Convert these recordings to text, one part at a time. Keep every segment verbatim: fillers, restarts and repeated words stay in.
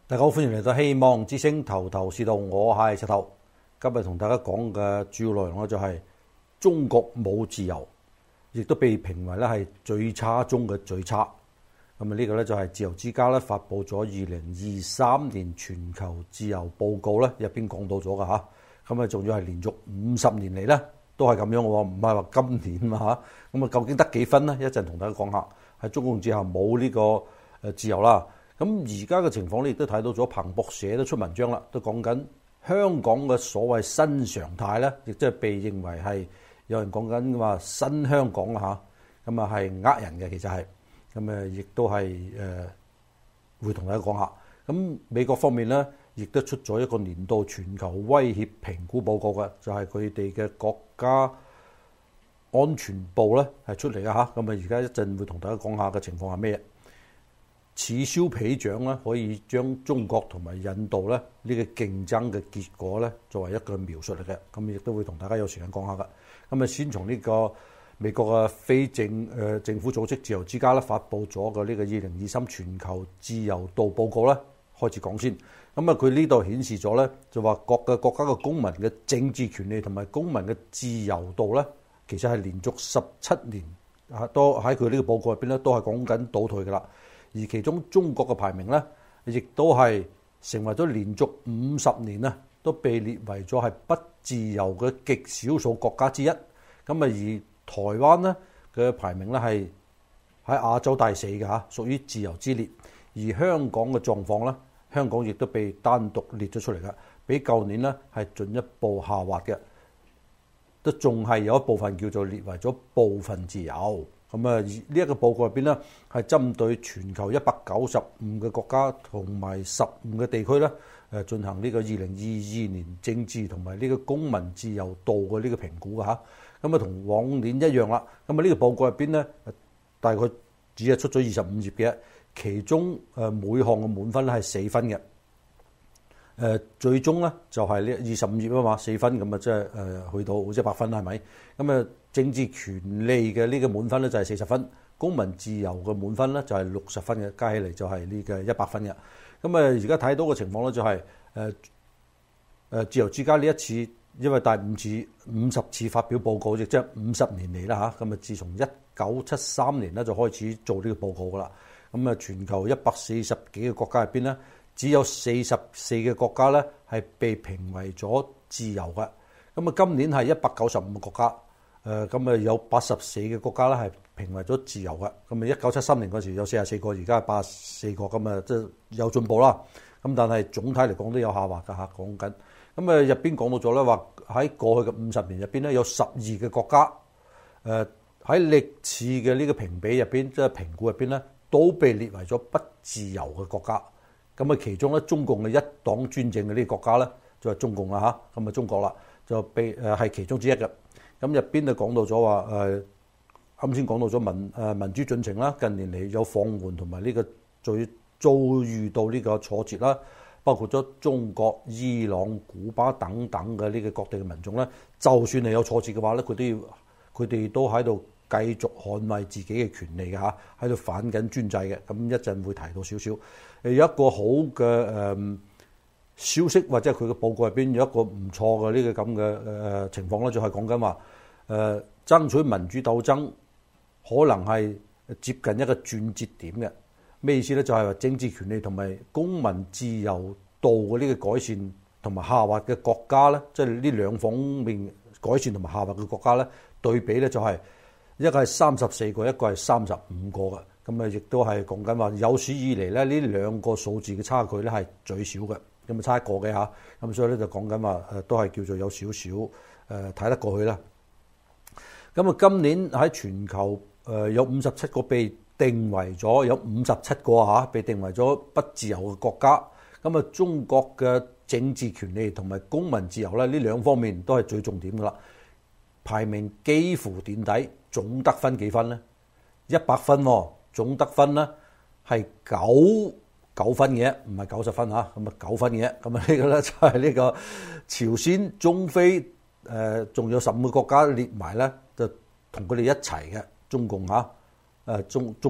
大家好，歡迎嚟到希望之聲頭頭是道，我係石頭。今日同大家講嘅主要內容咧就係中國冇自由，亦都被評為咧係最差中嘅最差。咁啊呢個咧就係自由之家咧發布咗二零二三年全球自由報告咧入邊講到咗㗎吓。咁啊仲要係連續五十年嚟咧都係咁樣嘅喎，唔係話今年嘛吓。咁啊究竟得幾分呢？一陣同大家講下。喺中共之下冇呢個誒自由啦。咁而家嘅情況咧，亦都睇到咗彭博社都出文章啦，都講緊香港嘅所謂新常態咧，亦即係被認為係有人講緊話新香港啊嚇，咁啊係呃人嘅，其實係咁誒，亦都係誒會同大家講下。咁美國方面咧，亦都出咗一個年度全球威脅評估報告嘅，就係佢哋嘅國家安全部咧係出嚟嘅嚇。咁啊，而家一陣會同大家講下嘅情況係咩？此消彼長咧，可以將中國同埋印度咧呢個競爭嘅結果咧作為一個描述嚟嘅，咁亦都會同大家有時間講下㗎。咁啊，先從呢個美國嘅非政誒政府組織自由之家咧發布咗嘅呢個二零二三全球自由度報告咧開始講先。咁啊，佢呢度顯示咗咧就話各嘅國家嘅公民嘅政治權利同埋公民嘅自由度咧，其實係連續十七年啊，都喺佢呢個報告入邊咧都係講緊倒退㗎啦。而其中中國嘅排名咧，亦都係成為咗連續五十年啊，都被列為咗係不自由嘅極少數國家之一。咁啊，而台灣咧嘅排名咧係喺亞洲第四嘅嚇，屬於自由之列。而香港嘅狀況咧，香港亦都被單獨列咗出嚟嘅，比舊年咧係進一步下滑嘅，都仲係有一部分叫做列為咗部分自由。咁啊，呢一個報告入邊咧，係針對全球一百九十五個國家同埋十五個地區咧，誒進行呢個二零二二年政治同埋呢個公民自由度嘅呢個評估嘅嚇。咁啊，同往年一樣啦。咁啊，呢個報告入邊咧，大概只係出咗二十五頁嘅，其中誒每項嘅滿分咧係四分嘅。誒最終咧就係呢二十五頁啊嘛，四分咁啊，即係誒去到好似一百分啦，係咪？咁啊，政治權利嘅呢個滿分咧就係四十分，公民自由嘅滿分咧就係六十分嘅，加起嚟就係呢個一百分嘅。咁啊，而家睇到嘅情況咧就係誒誒自由之家呢一次，因為第五次五十次發表報告，亦即係五十年嚟啦嚇。咁啊，自從一九七三年咧就開始做呢個報告噶啦。咁啊，全球一百四十幾個國家入邊咧，只有四十四個國家咧係被評為咗自由嘅。咁啊，今年係一百九十五個國家。誒咁啊，有八十四個國家咧係評為咗自由嘅。咁啊，一九七三年嗰時有四十四個，而家係八十四個，咁啊即係有進步啦。咁但係總體嚟講都有下滑㗎嚇，講緊。咁啊，入邊講到咗咧話喺過去嘅五十年入邊咧，有十二個國家誒喺歷次嘅呢個評比入邊，即係評估入邊咧，都被列為咗不自由嘅國家。咁啊，其中咧中共嘅一黨專政嘅呢個國家咧，就係中共啦嚇。咁啊，中國啦就被誒係其中之一嘅。咁入邊就講到咗話誒，啱先講到咗民誒民主進程啦，近年嚟有放緩同埋呢個最遭遇到呢個挫折啦，包括咗中國、伊朗、古巴等等嘅呢個各地嘅民眾咧，就算係有挫折嘅話咧，佢都要佢哋都喺度繼續捍衛自己嘅權利嘅嚇，喺度反緊專制嘅。咁一陣會提到少少，誒有一個好嘅誒。呃消息或者佢嘅報告入邊有一個唔錯嘅呢個咁嘅誒情況咧，就係講緊話誒爭取民主鬥爭可能係接近一個轉折點嘅。咩意思咧？就係話政治權利同埋公民自由度嘅呢個改善同埋下滑嘅國家咧，即係呢兩方面改善同埋下滑嘅國家咧，對比咧就係一個係三十四個，一個係三十五個嘅。咁啊，亦都係講緊話有史以嚟咧呢兩個數字嘅差距咧係最少嘅。咁啊差一個嘅嚇，咁所以咧就講緊話誒，都係叫做有少少誒睇得過去啦。咁啊，今年喺全球誒有五十七個被定為咗有五十七個嚇被定為咗不自由嘅國家。咁啊，中國嘅政治權利同埋公民自由咧，呢兩方面都係最重點噶啦。排名幾乎墊底，總得分幾分咧？一百分喎，總得分咧係九。九分嘅，唔係九十分嚇，咁啊九分嘅，咁啊呢個咧就係呢個朝鮮、中非誒，仲、呃、有十五個國家列埋咧，就同佢哋一齊嘅中共嚇誒、呃、中中國，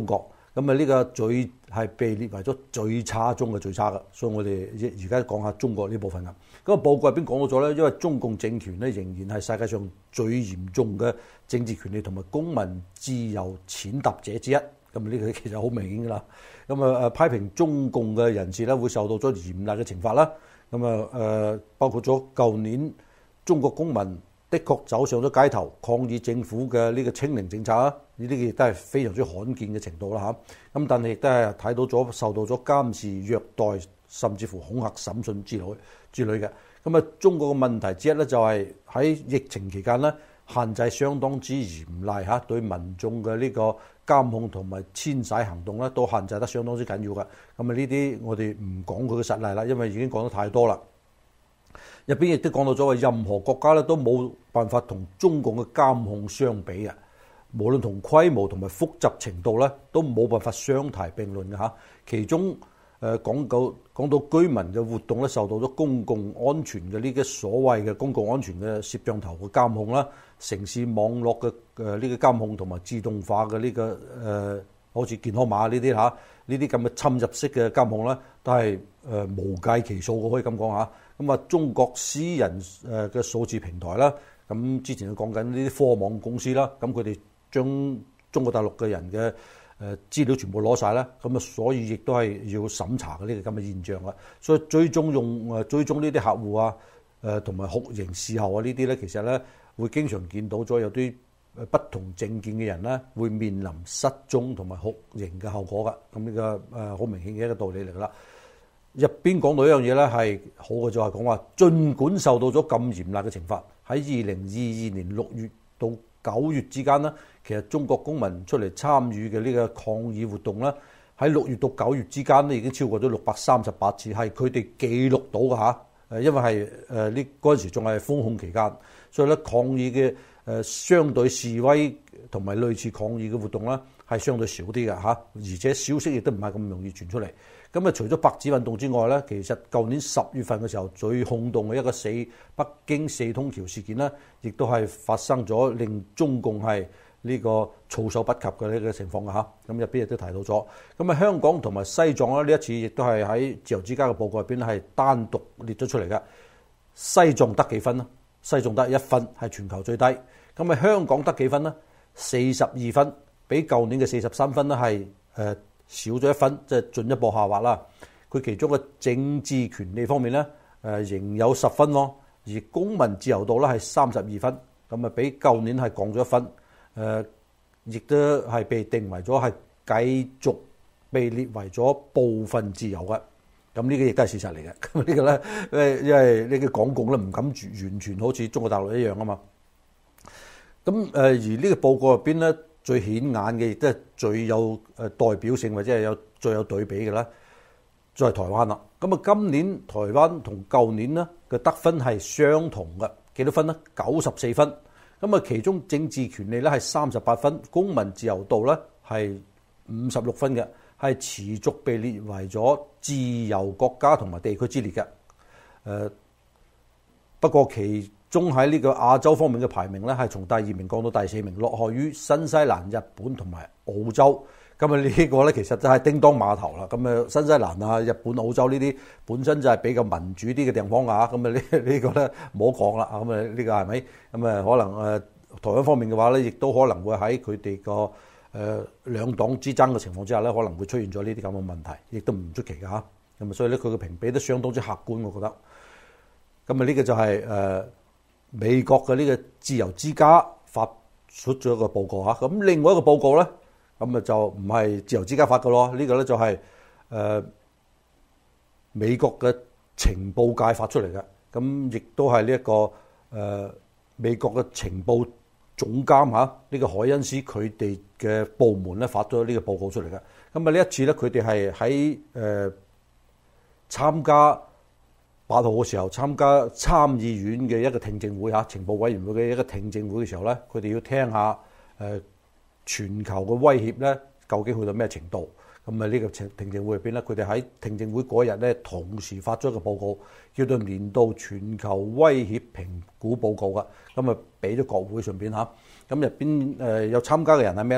咁啊呢個最係被列為咗最差中嘅最差嘅，所以我哋而家講下中國呢部分啦。咁個報告入邊講到咗咧，因為中共政權咧仍然係世界上最嚴重嘅政治權利同埋公民自由踐踏者之一。咁呢個其實好明顯㗎啦。咁啊誒批評中共嘅人士咧會受到咗嚴厲嘅懲罰啦。咁啊誒包括咗舊年中國公民的確走上咗街頭抗議政府嘅呢個清零政策啦，呢啲亦都係非常之罕見嘅程度啦嚇。咁但係亦都係睇到咗受到咗監視、虐待，甚至乎恐嚇、審訊之類之類嘅。咁啊，中國嘅問題之一咧就係喺疫情期間咧，限制相當之嚴厲嚇，對民眾嘅呢個監控同埋遷徙行動咧都限制得相當之緊要嘅。咁啊，呢啲我哋唔講佢嘅實例啦，因為已經講得太多啦。入邊亦都講到咗話，任何國家咧都冇辦法同中共嘅監控相比嘅，無論同規模同埋複雜程度咧，都冇辦法相提並論嘅嚇。其中誒講到講到居民嘅活動咧，受到咗公共安全嘅呢啲所謂嘅公共安全嘅攝像頭嘅監控啦，城市網絡嘅誒呢個監控同埋自動化嘅呢、這個誒、呃，好似健康碼呢啲嚇，呢啲咁嘅侵入式嘅監控咧，都係誒、呃、無計其數嘅，可以咁講嚇。咁啊，中國私人誒嘅數字平台啦，咁之前講緊呢啲科網公司啦，咁佢哋將中國大陸嘅人嘅誒資料全部攞晒啦，咁啊，所以亦都係要審查嘅呢個咁嘅現象啊。所以追蹤用誒追蹤呢啲客戶啊，誒同埋酷刑事後啊呢啲咧，其實咧會經常見到咗有啲誒不同政見嘅人咧，會面臨失蹤同埋酷刑嘅後果噶。咁呢個誒好明顯嘅一個道理嚟噶啦。入邊講到一樣嘢咧，係好嘅就係講話，儘管受到咗咁嚴厲嘅懲罰，喺二零二二年六月到九月之間呢，其實中國公民出嚟參與嘅呢個抗議活動咧，喺六月到九月之間咧已經超過咗六百三十八次，係佢哋記錄到嘅嚇。誒，因為係誒呢嗰陣時仲係封控期間，所以咧抗議嘅誒相對示威同埋類似抗議嘅活動咧係相對少啲嘅嚇，而且消息亦都唔係咁容易傳出嚟。咁啊，除咗白紙運動之外咧，其實舊年十月份嘅時候最轟動嘅一個四北京四通橋事件咧，亦都係發生咗令中共係呢個措手不及嘅呢個情況嘅嚇。咁入邊亦都提到咗。咁啊，香港同埋西藏咧呢一次亦都係喺自由之家嘅報告入邊係單獨列咗出嚟嘅。西藏得幾分呢？西藏得一分，係全球最低。咁啊，香港得幾分呢？四十二分，比舊年嘅四十三分咧係誒少咗一分，即係進一步下滑啦。佢其中嘅政治權利方面咧，誒仍有十分咯，而公民自由度咧係三十二分，咁啊比舊年係降咗一分。誒，亦都係被定為咗係繼續被列為咗部分自由嘅。咁呢個亦都係事實嚟嘅。咁呢個咧，誒因為呢個港共咧唔敢完全好似中國大陸一樣啊嘛。咁誒而呢個報告入邊咧，最顯眼嘅亦都係最有誒代表性或者係有最有對比嘅啦，就係台灣啦。咁啊，今年台灣同舊年呢嘅得分係相同嘅，幾多分呢？九十四分。咁啊，其中政治權利咧係三十八分，公民自由度咧係五十六分嘅，係持續被列為咗自由國家同埋地區之列嘅。誒，不過其中喺呢個亞洲方面嘅排名咧，係從第二名降到第四名，落後於新西蘭、日本同埋澳洲。咁啊，呢個咧其實就係叮當碼頭啦。咁啊，新西蘭啊、日本、澳洲呢啲本身就係比較民主啲嘅地方啊。咁啊，呢呢個咧唔好講啦。咁啊，呢個係咪？咁啊，可能誒台灣方面嘅話咧，亦都可能會喺佢哋個誒兩黨之爭嘅情況之下咧，可能會出現咗呢啲咁嘅問題，亦都唔出奇㗎嚇。咁啊，所以咧佢嘅評比都相當之客觀，我覺得。咁啊，呢個就係誒美國嘅呢個自由之家發出咗一個報告嚇。咁另外一個報告咧。咁啊就唔係自由之家發嘅咯，呢個咧就係誒美國嘅情報界發出嚟嘅，咁亦都係呢一個誒美國嘅情報總監嚇呢個海恩斯佢哋嘅部門咧發咗呢個報告出嚟嘅。咁啊呢一次咧佢哋係喺誒參加八號嘅時候參加參議院嘅一個聽證會嚇，情報委員會嘅一個聽證會嘅時候咧，佢哋要聽下誒全球嘅威脅咧，究竟去到咩程度？咁啊，呢個聽聽證會入邊咧，佢哋喺聽證會嗰日咧，同時發咗一個報告，叫做年度全球威脅評估報告噶。咁啊，俾咗國會上邊嚇。咁入邊誒有參加嘅人係咩咧？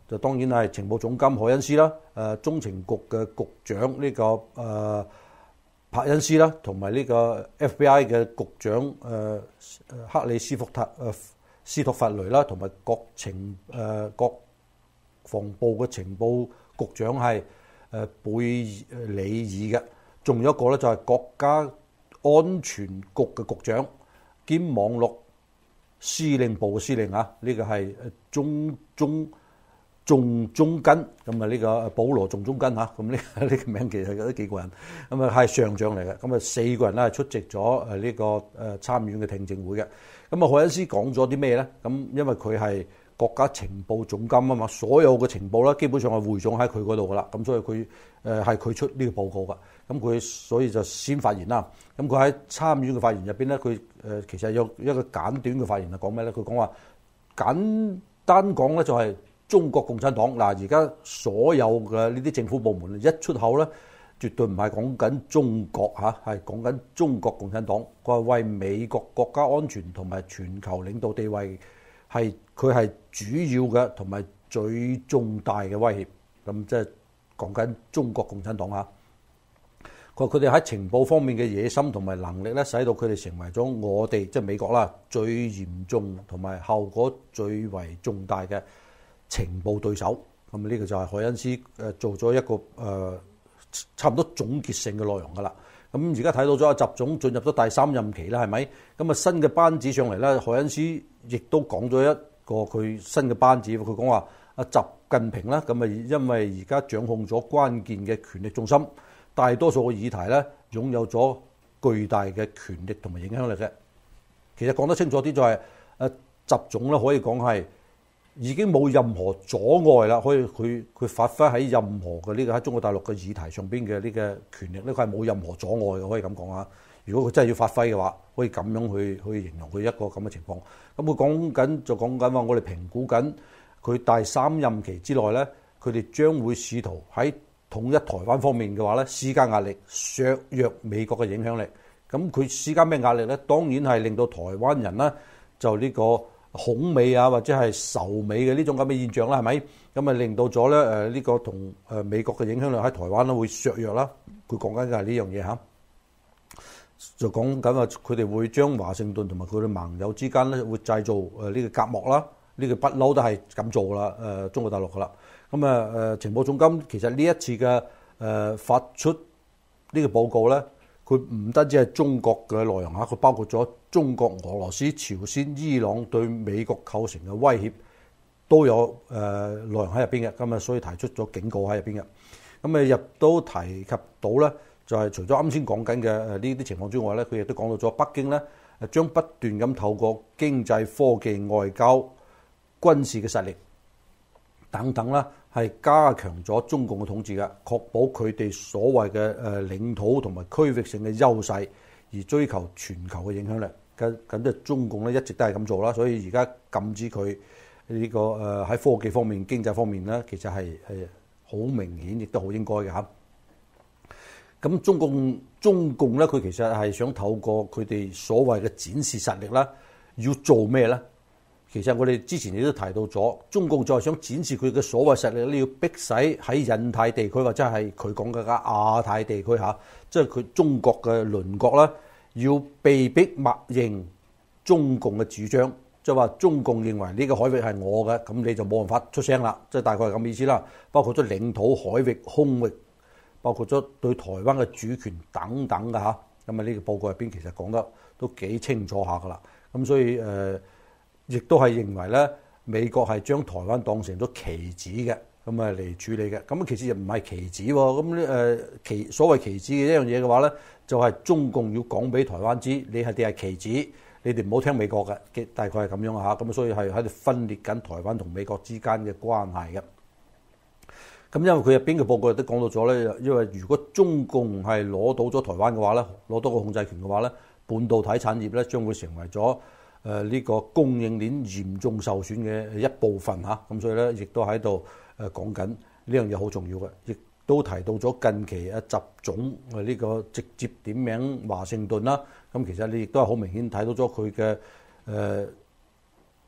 就當然係情報總監海恩斯啦，誒中情局嘅局長呢、這個誒、呃、柏恩斯啦，同埋呢個 F B I 嘅局長誒、呃、克里斯福特誒、呃、斯托弗雷啦，同埋國情誒、呃、國防部嘅情報局長係誒貝里爾嘅，仲有一個咧就係國家安全局嘅局長兼網絡司令部嘅司令啊，呢、這個係中中。仲中根咁啊！呢個保羅仲中根嚇，咁呢呢個名其實都幾過癮。咁啊係上將嚟嘅，咁啊四個人咧係出席咗誒呢個誒參院嘅聽證會嘅。咁啊，海恩斯講咗啲咩咧？咁因為佢係國家情報總監啊嘛，所有嘅情報咧基本上係匯總喺佢嗰度噶啦。咁所以佢誒係佢出呢個報告噶。咁佢所以就先發言啦。咁佢喺參院嘅發言入邊咧，佢誒其實有一個簡短嘅發言係講咩咧？佢講話簡單講咧就係、是。中國共產黨嗱，而家所有嘅呢啲政府部門一出口咧，絕對唔係講緊中國嚇，係講緊中國共產黨。佢係為美國國家安全同埋全球領導地位係佢係主要嘅同埋最重大嘅威脅。咁即係講緊中國共產黨嚇。佢話佢哋喺情報方面嘅野心同埋能力咧，使到佢哋成為咗我哋即係美國啦最嚴重同埋後果最為重大嘅情報對手。咁呢個就係海恩斯誒做咗一個誒、呃、差唔多總結性嘅內容㗎啦。咁而家睇到咗阿習總進入咗第三任期啦，係咪？咁啊新嘅班子上嚟咧，海恩斯亦都講咗一個佢新嘅班子。佢講話阿習近平啦，咁啊因為而家掌控咗關鍵嘅權力中心，大多數嘅議題咧擁有咗巨大嘅權力同埋影響力嘅。其實講得清楚啲就係誒習總咧可以講係。已經冇任何阻礙啦，可以佢佢發揮喺任何嘅呢個喺中國大陸嘅議題上邊嘅呢個權力，呢個係冇任何阻礙嘅，可以咁講啊。如果佢真係要發揮嘅話，可以咁樣去去形容佢一個咁嘅情況。咁佢講緊就講緊話，我哋評估緊佢第三任期之內咧，佢哋將會試圖喺統一台灣方面嘅話咧，施加壓力，削弱美國嘅影響力。咁佢施加咩壓力咧？當然係令到台灣人咧就呢個恐美啊，或者係仇美嘅呢種咁嘅現象啦，係咪？咁啊令到咗咧誒呢個同誒美國嘅影響力喺台灣咧會削弱啦。佢講緊嘅係呢樣嘢嚇，就講緊話佢哋會將華盛頓同埋佢哋盟友之間咧會製造誒呢個隔膜啦。呢個不嬲都係咁做啦，誒中國大陸噶啦。咁啊誒情報總監其實呢一次嘅誒發出呢個報告咧。佢唔單止係中國嘅內容嚇，佢包括咗中國、俄羅斯、朝鮮、伊朗對美國構成嘅威脅都有誒內容喺入邊嘅，咁啊所以提出咗警告喺入邊嘅。咁啊亦都提及到咧，就係除咗啱先講緊嘅誒呢啲情況之外咧，佢亦都講到咗北京咧誒將不斷咁透過經濟、科技、外交、軍事嘅實力等等啦。係加強咗中共嘅統治嘅，確保佢哋所謂嘅誒領土同埋區域性嘅優勢，而追求全球嘅影響力。咁咁即係中共咧一直都係咁做啦，所以而家禁止佢呢個誒喺科技方面、經濟方面咧，其實係係好明顯，亦都好應該嘅嚇。咁中共中共咧，佢其實係想透過佢哋所謂嘅展示實力啦，要做咩咧？其實我哋之前亦都提到咗，中共就係想展示佢嘅所謂實力，你要逼使喺印太地區或者係佢講嘅亞太地區嚇，即係佢中國嘅鄰國啦，要被逼默認中共嘅主張，即係話中共認為呢個海域係我嘅，咁你就冇辦法出聲啦，即係大概係咁意思啦。包括咗領土、海域、空域，包括咗對台灣嘅主權等等嘅嚇。咁啊呢個報告入邊其實講得都幾清楚下噶啦。咁所以誒。呃亦都係認為咧，美國係將台灣當成咗棋子嘅，咁啊嚟處理嘅。咁其實又唔係棋子喎。咁咧誒棋所謂棋子嘅一樣嘢嘅話咧，就係、是、中共要講俾台灣知，你係哋係棋子，你哋唔好聽美國嘅。大概係咁樣嚇。咁所以係喺度分裂緊台灣同美國之間嘅關係嘅。咁因為佢入邊嘅報告亦都講到咗咧，因為如果中共係攞到咗台灣嘅話咧，攞到個控制權嘅話咧，半導體產業咧將會成為咗。誒、這、呢個供應鏈嚴重受損嘅一部分嚇，咁所以咧亦都喺度誒講緊呢樣嘢好重要嘅，亦都提到咗近期啊習總誒呢個直接點名華盛頓啦，咁其實你亦都係好明顯睇到咗佢嘅誒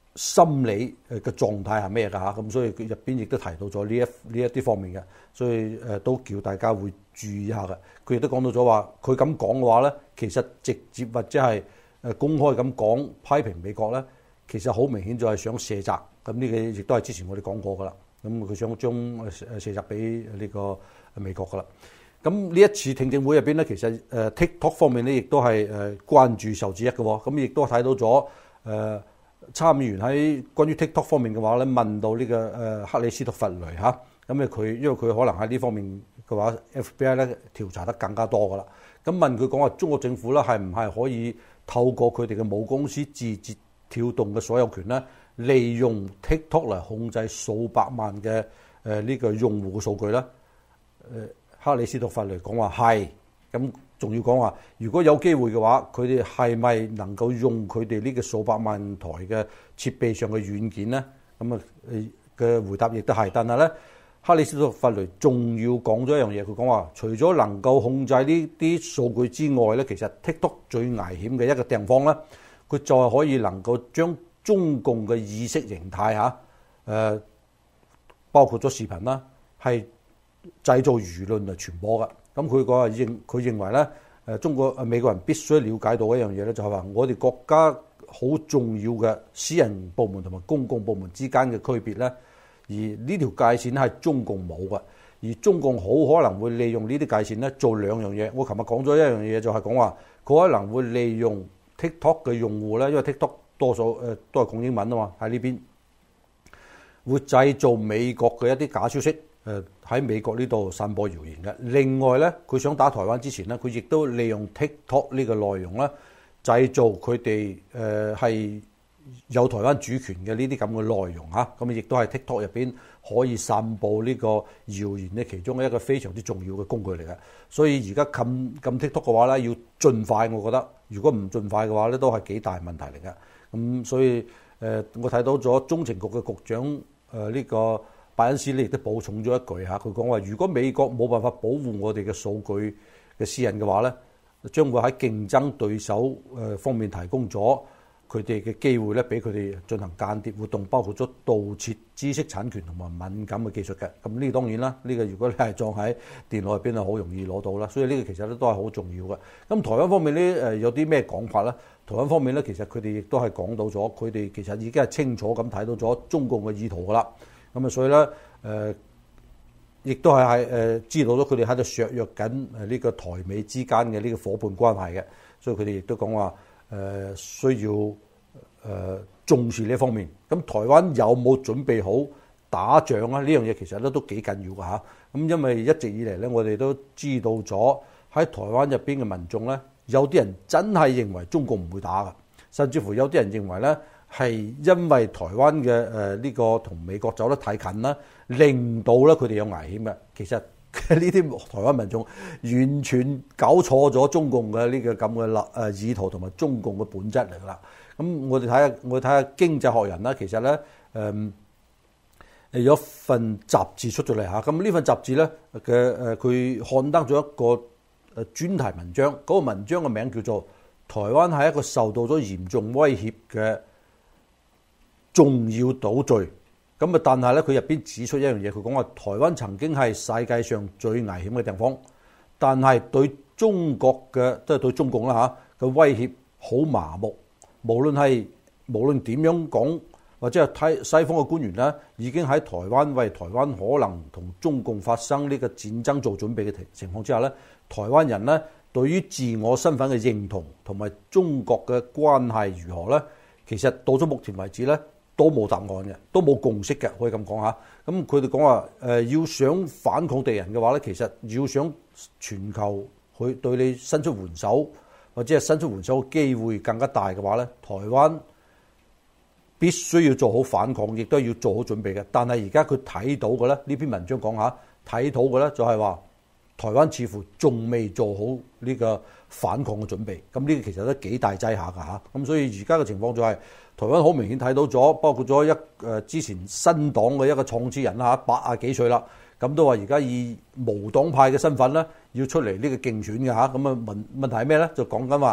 心理嘅狀態係咩㗎嚇？咁所以佢入邊亦都提到咗呢一呢一啲方面嘅，所以誒都叫大家會注意下嘅。佢亦都講到咗話，佢咁講嘅話咧，其實直接或者係誒公開咁講批評美國咧，其實好明顯就係想卸責。咁呢個亦都係之前我哋講過㗎啦。咁佢想將誒卸責俾呢個美國㗎啦。咁呢一次聽證會入邊咧，其實誒 TikTok 方面咧，亦都係誒關注受之一嘅喎。咁亦都睇到咗誒。參議員喺關於 TikTok 方面嘅話咧，問到呢個誒克里斯托弗雷嚇，咁誒佢因為佢可能喺呢方面嘅話 ，F B I 咧調查得更加多噶啦。咁問佢講話，中國政府咧係唔係可以透過佢哋嘅母公司字節跳動嘅所有權咧，利用 TikTok 嚟控制數百萬嘅誒呢個用戶嘅數據咧？誒克里斯托弗雷講話係，咁。仲要講話，如果有機會嘅話，佢哋係咪能夠用佢哋呢個數百萬台嘅設備上嘅軟件咧？咁啊嘅回答亦都係，但係咧，克里斯托弗雷仲要講咗一樣嘢，佢講話，除咗能夠控制呢啲數據之外咧，其實 TikTok 最危險嘅一個地方咧，佢就係可以能夠將中共嘅意識形態嚇，誒、呃、包括咗視頻啦，係製造輿論嚟傳播㗎。咁佢講話認佢認為咧，誒中國誒美國人必須了解到一樣嘢咧，就係話我哋國家好重要嘅私人部門同埋公共部門之間嘅區別咧，而呢條界線係中共冇嘅，而中共好可能會利用呢啲界線咧做兩樣嘢。我琴日講咗一樣嘢，就係講話佢可能會利用 TikTok 嘅用戶咧，因為 TikTok 多數誒都係講英文啊嘛，喺呢邊會製造美國嘅一啲假消息。誒喺美國呢度散播謠言嘅。另外咧，佢想打台灣之前咧，佢亦都利用 TikTok 呢個內容咧，製造佢哋誒係有台灣主權嘅呢啲咁嘅內容嚇。咁亦都係 TikTok 入邊可以散佈呢個謠言嘅其中一個非常之重要嘅工具嚟嘅。所以而家禁禁 TikTok 嘅話咧，要盡快，我覺得如果唔盡快嘅話咧，都係幾大問題嚟嘅。咁所以誒，我睇到咗中情局嘅局長誒呢、呃這個。拜恩斯咧亦都補充咗一句嚇，佢講話：如果美國冇辦法保護我哋嘅數據嘅私隱嘅話咧，將會喺競爭對手誒方面提供咗佢哋嘅機會咧，俾佢哋進行間諜活動，包括咗盜竊知識產權同埋敏感嘅技術嘅。咁呢當然啦，呢、這個如果你係裝喺電腦入邊係好容易攞到啦。所以呢個其實咧都係好重要嘅。咁台灣方面咧誒有啲咩講法咧？台灣方面咧其實佢哋亦都係講到咗，佢哋其實已經係清楚咁睇到咗中共嘅意圖噶啦。咁啊，所以咧，誒、呃，亦都係係誒知道咗佢哋喺度削弱緊誒呢個台美之間嘅呢個伙伴關係嘅，所以佢哋亦都講話誒需要誒、呃、重視呢方面。咁台灣有冇準備好打仗啊？呢樣嘢其實咧都幾緊要㗎嚇。咁因為一直以嚟咧，我哋都知道咗喺台灣入邊嘅民眾咧，有啲人真係認為中共唔會打㗎，甚至乎有啲人認為咧。係因為台灣嘅誒呢個同美國走得太近啦，令到咧佢哋有危險嘅。其實呢啲台灣民眾完全搞錯咗中共嘅呢個咁嘅立誒意圖同埋中共嘅本質嚟㗎啦。咁我哋睇下，我哋睇下《經濟學人》啦，其實咧誒誒有一份雜誌出咗嚟嚇。咁呢份雜誌咧嘅誒佢刊登咗一個誒專題文章，嗰、那個文章嘅名叫做《台灣係一個受到咗嚴重威脅嘅重要島嶼》。咁啊，但係咧佢入邊指出一樣嘢，佢講話台灣曾經係世界上最危險嘅地方，但係對中國嘅即係對中共啦嚇嘅威脅好麻木。無論係無論點樣講，或者係睇西方嘅官員咧，已經喺台灣為台灣可能同中共發生呢個戰爭做準備嘅情況之下咧，台灣人咧對於自我身份嘅認同同埋中國嘅關係如何咧，其實到咗目前為止咧，都冇答案嘅，都冇共識嘅，可以咁講下。咁佢哋講話誒，要想反抗敵人嘅話咧，其實要想全球去對你伸出援手，或者係伸出援手嘅機會更加大嘅話咧，台灣必須要做好反抗，亦都要做好準備嘅。但係而家佢睇到嘅咧，呢篇文章講下睇到嘅咧，就係話台灣似乎仲未做好呢個反抗嘅準備。咁呢個其實都幾大劑下㗎嚇。咁所以而家嘅情況就係、是。台灣好明顯睇到咗，包括咗一誒之前新黨嘅一個創始人啦嚇，八啊幾歲啦，咁都話而家以無黨派嘅身份咧，要出嚟呢個競選嘅嚇。咁啊問問題係咩咧？就講緊話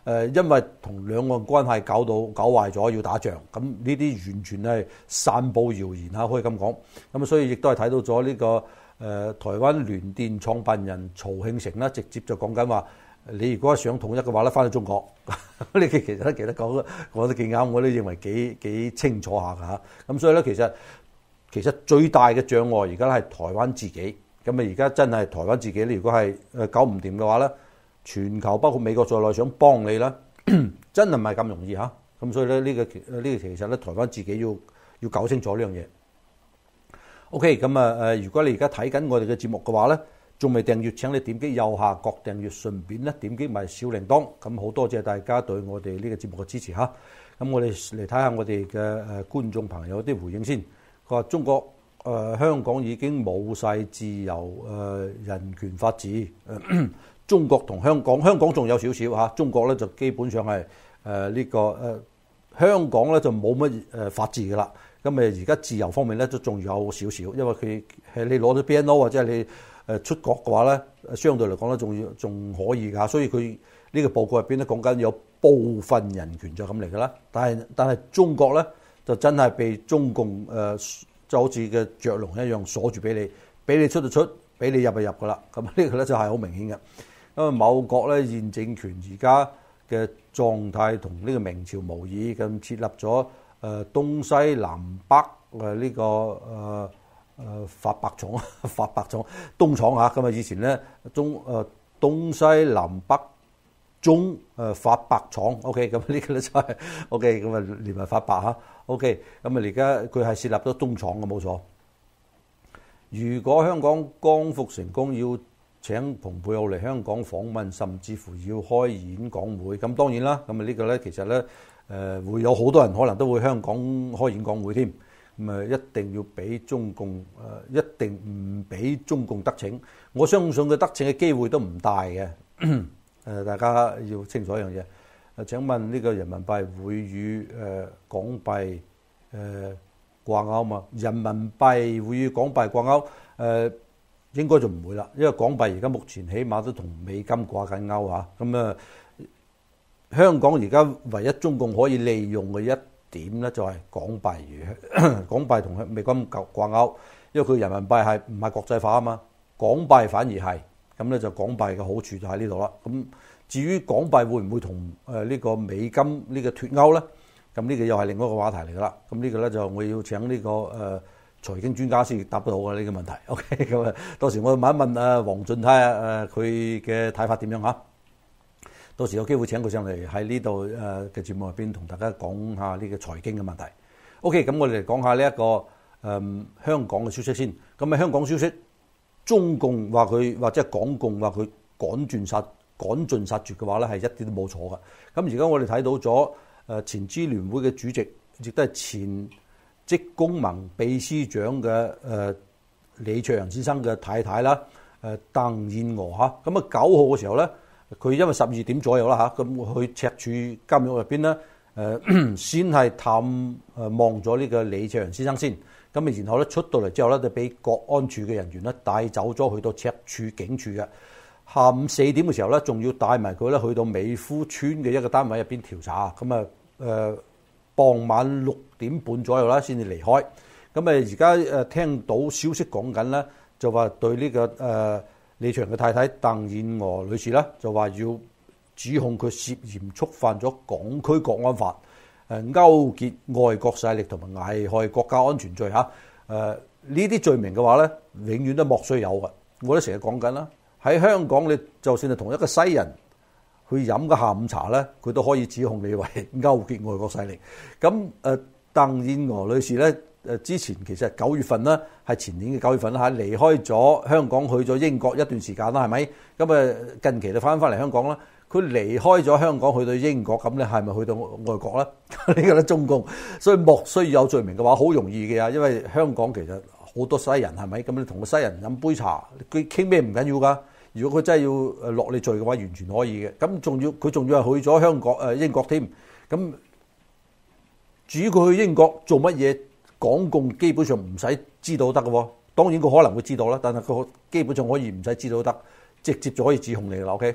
誒因為同兩岸關係搞到搞壞咗要打仗，咁呢啲完全係散佈謠言嚇，可以咁講。咁所以亦都係睇到咗呢、這個誒、呃、台灣聯電創辦人曹慶成啦，直接就講緊話，你如果係想統一嘅話咧，翻去中國。呢個其實都記得講，我都幾啱，我都認為幾幾清楚下㗎嚇。咁所以咧，其實其實最大嘅障礙而家係台灣自己。咁啊，而家真係台灣自己，你如果係誒搞唔掂嘅話咧，全球包括美國在內想幫你啦，真係唔係咁容易嚇。咁所以咧，呢個呢個其實咧，台灣自己要要搞清楚呢樣嘢。OK，咁啊誒，如果你而家睇緊我哋嘅節目嘅話咧，仲未訂閱，請你點擊右下角訂閱，順便咧點擊埋小鈴鐺。咁好多謝大家對我哋呢個節目嘅支持嚇。咁我哋嚟睇下我哋嘅誒觀眾朋友啲回應先。佢話中國誒、呃、香港已經冇晒自由誒、呃、人權法治。呃、中國同香港，香港仲有少少嚇，中國咧就基本上係誒呢個誒、呃、香港咧就冇乜誒法治㗎啦。咁誒而家自由方面咧都仲有少少，因為佢係你攞咗 B N O 或者係你誒出國嘅話咧，相對嚟講咧仲要仲可以㗎，所以佢呢個報告入邊咧講緊有部分人權就咁嚟㗎啦。但係但係中國咧就真係被中共誒、呃、就好似嘅雀籠一樣鎖住俾你，俾你出就出，俾你入就入㗎啦。咁呢個咧就係好明顯嘅。因為某國咧現政權而家嘅狀態同呢個明朝無異，咁設立咗誒東西南北誒呢個誒。誒發白廠，發白廠東廠嚇，咁啊以前咧中誒東西南北中誒發白廠 ，OK，咁呢個咧就係 OK，咁啊連埋發白嚇 ，OK，咁啊而家佢係設立咗東廠嘅冇錯。如果香港光復成功，要請蓬佩奧嚟香港訪問，甚至乎要開演講會，咁當然啦，咁啊呢個咧其實咧誒會有好多人可能都會香港開演講會添。咁啊，一定要俾中共誒，一定唔俾中共得逞。我相信佢得逞嘅機會都唔大嘅。誒，大家要清楚一樣嘢。誒，請問呢個人民幣會與誒港幣誒掛鈎嘛？人民幣會與港幣掛鈎？誒，應該就唔會啦，因為港幣而家目前起碼都同美金掛緊鈎嚇。咁啊，香港而家唯一中共可以利用嘅一點咧就係港幣，港幣同美金掛鈎，因為佢人民幣係唔係國際化啊嘛，港幣反而係，咁咧就港幣嘅好處就喺呢度啦。咁至於港幣會唔會同誒呢個美金呢個脫鈎咧？咁呢個又係另外一個話題嚟噶啦。咁呢個咧就我要請呢、這個誒、呃、財經專家先答得到嘅呢個問題。OK，咁啊，到時我問一問啊黃俊泰啊誒佢嘅睇法點樣嚇？到時有機會請佢上嚟喺呢度誒嘅節目入邊同大家講下呢個財經嘅問題。OK，咁我哋嚟講下呢、這、一個誒、嗯、香港嘅消息先。咁啊香港消息，中共話佢或者係港共話佢趕盡殺趕盡殺絕嘅話咧，係一啲都冇錯嘅。咁而家我哋睇到咗誒前支聯會嘅主席，亦都係前職工盟秘書長嘅誒、呃、李卓人先生嘅太太啦，誒、呃、鄧燕娥嚇。咁啊九號嘅時候咧。佢因為十二點左右啦嚇，咁去赤柱監獄入邊咧，誒先係探誒望咗呢個李卓人先生先，咁啊然後咧出到嚟之後咧，就俾國安處嘅人員咧帶走咗去到赤柱警署嘅。下午四點嘅時候咧，仲要帶埋佢咧去到美孚村嘅一個單位入邊調查，咁啊誒傍晚六點半左右啦先至離開。咁啊而家誒聽到消息講緊咧，就話對呢、這個誒。呃李卓人嘅太太鄧燕娥女士咧就話要指控佢涉嫌觸犯咗港區國安法，誒勾結外國勢力同埋危害國家安全罪嚇。誒呢啲罪名嘅話咧，永遠都莫須有嘅。我都成日講緊啦，喺香港你就算係同一個西人去飲個下午茶咧，佢都可以指控你為勾結外國勢力。咁誒、呃、鄧燕娥女士咧。誒之前其實九月份啦，係前年嘅九月份啦嚇，離開咗香港去咗英國一段時間啦，係咪？咁誒近期就翻返嚟香港啦。佢離開咗香港去到英國，咁你係咪去到外國咧？呢個咧中共，所以莫須有罪名嘅話，好容易嘅啊。因為香港其實好多西人係咪？咁你同個西人飲杯茶，佢傾咩唔緊要㗎。如果佢真係要誒落你罪嘅話，完全可以嘅。咁仲要佢仲要係去咗香港誒英國添。咁至於佢去英國做乜嘢？港共基本上唔使知道得嘅喎，當然佢可能會知道啦，但係佢基本上可以唔使知道得，直接就可以指控你啦。OK，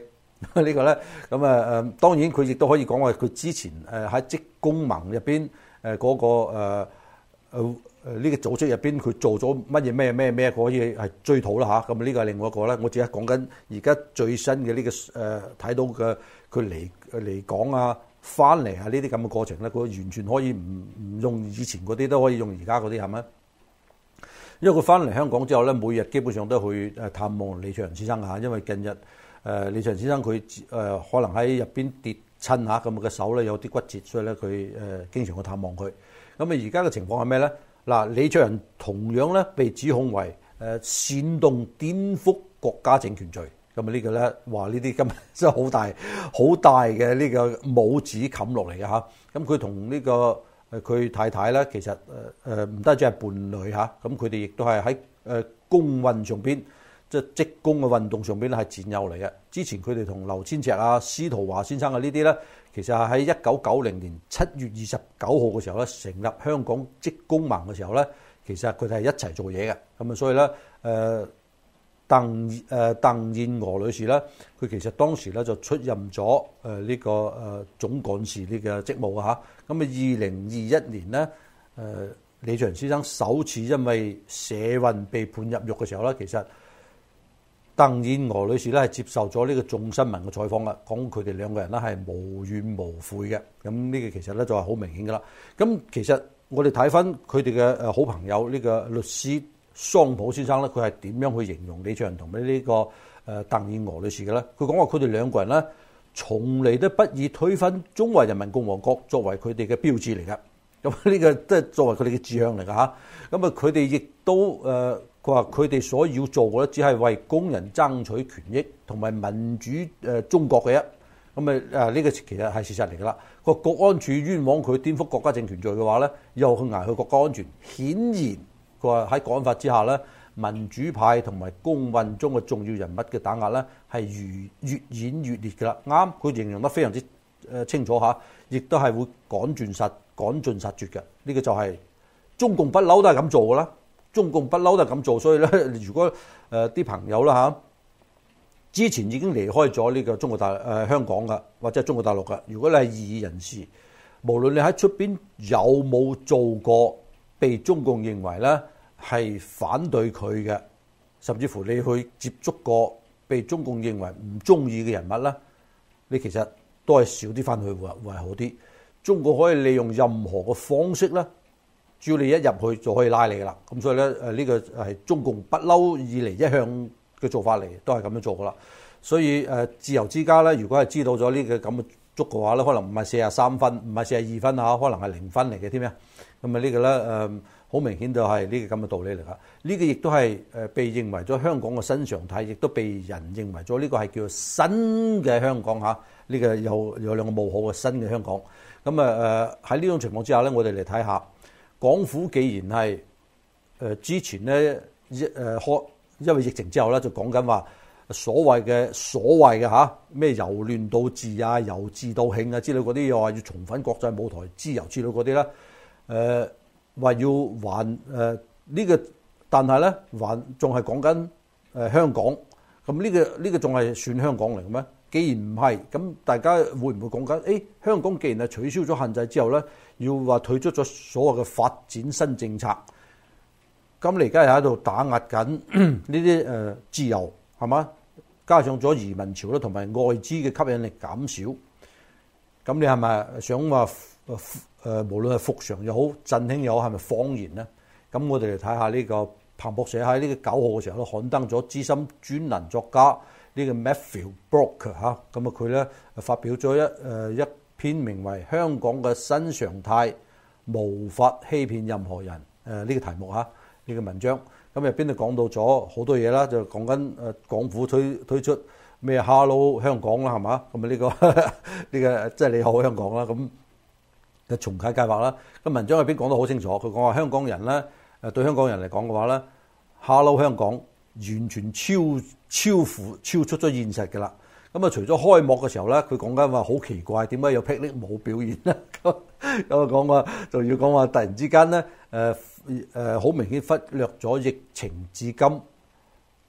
呢個咧咁啊誒，當然佢亦都可以講話佢之前誒喺職工盟入邊誒嗰個誒誒誒呢個組織入邊佢做咗乜嘢咩咩咩，可以係追討啦嚇。咁呢個係另外一個咧。我只係講緊而家最新嘅呢個誒睇到嘅佢嚟嚟講啊，翻嚟啊呢啲咁嘅過程咧，佢完全可以唔唔用以前嗰啲，都可以用而家嗰啲係咪？因為佢翻嚟香港之後咧，每日基本上都去誒探望李卓人先生嚇。因為近日誒李卓人先生佢誒可能喺入邊跌親嚇，咁嘅手咧有啲骨折，所以咧佢誒經常去探望佢。咁啊而家嘅情況係咩咧？嗱，李卓人同樣咧被指控為誒煽動顛覆國家政權罪。咁啊呢個咧話呢啲今日真係好大好大嘅呢個帽子冚落嚟嘅嚇。咁佢同呢個誒佢太太咧，其實誒誒唔單止係伴侶嚇，咁佢哋亦都係喺誒工運上邊，即係職工嘅運動上邊咧係戰友嚟嘅。之前佢哋同劉千石啊、司徒華先生啊呢啲咧，其實係喺一九九零年七月二十九號嘅時候咧，成立香港職工盟嘅時候咧，其實佢哋係一齊做嘢嘅。咁啊，所以咧誒鄧誒鄧燕娥女士咧，佢其實當時咧就出任咗誒呢個誒總幹事呢個職務啊嚇。咁啊，二零二一年咧，誒李卓人先生首次因為社運被判入獄嘅時候咧，其實鄧燕娥女士咧係接受咗呢個眾新聞嘅採訪嘅，講佢哋兩個人咧係無怨無悔嘅。咁呢個其實咧就係好明顯噶啦。咁其實我哋睇翻佢哋嘅誒好朋友呢個律師桑普先生咧，佢係點樣去形容李卓人同埋呢個誒鄧燕娥女士嘅咧？佢講話佢哋兩個人咧，從嚟都不以推翻中華人民共和國作為佢哋嘅標誌嚟嘅。咁呢個即係作為佢哋嘅志向嚟㗎嚇。咁啊，佢哋亦都誒。佢話：佢哋所要做嘅咧，只係為工人爭取權益同埋民主誒中國嘅啫。咁啊誒呢個其實係事實嚟㗎啦。個國安處冤枉佢顛覆國家政權罪嘅話咧，又去危害國家安全。顯然佢話喺國安法之下咧，民主派同埋工運中嘅重要人物嘅打壓咧係如越演越烈㗎啦。啱，佢形容得非常之誒清楚嚇，亦都係會趕盡殺趕盡殺絕嘅。呢個就係中共不嬲都係咁做㗎啦。中共不嬲都係咁做，所以咧，如果誒啲、呃、朋友啦嚇，之前已經離開咗呢個中國大誒、呃、香港嘅，或者係中國大陸嘅，如果你係異議人士，無論你喺出邊有冇做過被中共認為咧係反對佢嘅，甚至乎你去接觸過被中共認為唔中意嘅人物咧，你其實都係少啲翻去會會好啲。中國可以利用任何嘅方式咧。只要你一入去就可以拉你噶啦，咁所以咧誒呢個係中共不嬲以嚟一向嘅做法嚟，都係咁樣做噶啦。所以誒自由之家咧，如果係知道咗呢個咁嘅足嘅話咧，可能唔係四十三分，唔係四十二分嚇，可能係零分嚟嘅添啊。咁啊呢個咧誒好明顯就係呢個咁嘅道理嚟㗎。呢個亦都係誒被認為咗香港嘅新常態，亦都被人認為咗呢個係叫做新嘅香港嚇。呢個有有兩個冒號嘅新嘅香港。咁啊誒喺呢種情況之下咧，我哋嚟睇下。港府既然係誒、呃、之前咧誒開，因為疫情之後咧就講緊話所謂嘅所謂嘅嚇咩由亂到治啊，由治到興啊之類嗰啲，又話要重返國際舞台自由之類嗰啲咧，誒、呃、話要還誒呢、呃這個，但係咧還仲係講緊誒香港，咁呢、這個呢、這個仲係算香港嚟嘅咩？既然唔係，咁大家會唔會講緊？誒香港既然係取消咗限制之後咧，要話退出咗所謂嘅發展新政策，咁你而家又喺度打壓緊呢啲誒自由係嘛？加上咗移民潮咧，同埋外資嘅吸引力減少，咁你係咪想話誒誒無論係復常又好，振興又好，係咪謊言咧？咁我哋嚟睇下呢個彭博社喺呢個九號嘅時候咧，刊登咗資深專欄作家。呢個 Matthew Brook 嚇，咁啊佢咧發表咗一誒一篇名為《香港嘅新常態，無法欺騙任何人》誒呢個題目嚇，呢個文章咁入邊就講到咗好多嘢啦，就講緊誒港府推推出咩 Hello 香港啦，係嘛？咁啊呢個呢個即係你好香港啦，咁嘅重啟計劃啦。咁文章入邊講得好清楚，佢講話香港人咧誒對香港人嚟講嘅話咧 ，Hello 香港。完全超超乎超出咗現實嘅啦。咁啊，除咗開幕嘅時候咧，佢講緊話好奇怪，點解有霹靂舞表演咧？咁咁講話，就要講話突然之間咧，誒誒好明顯忽略咗疫情至今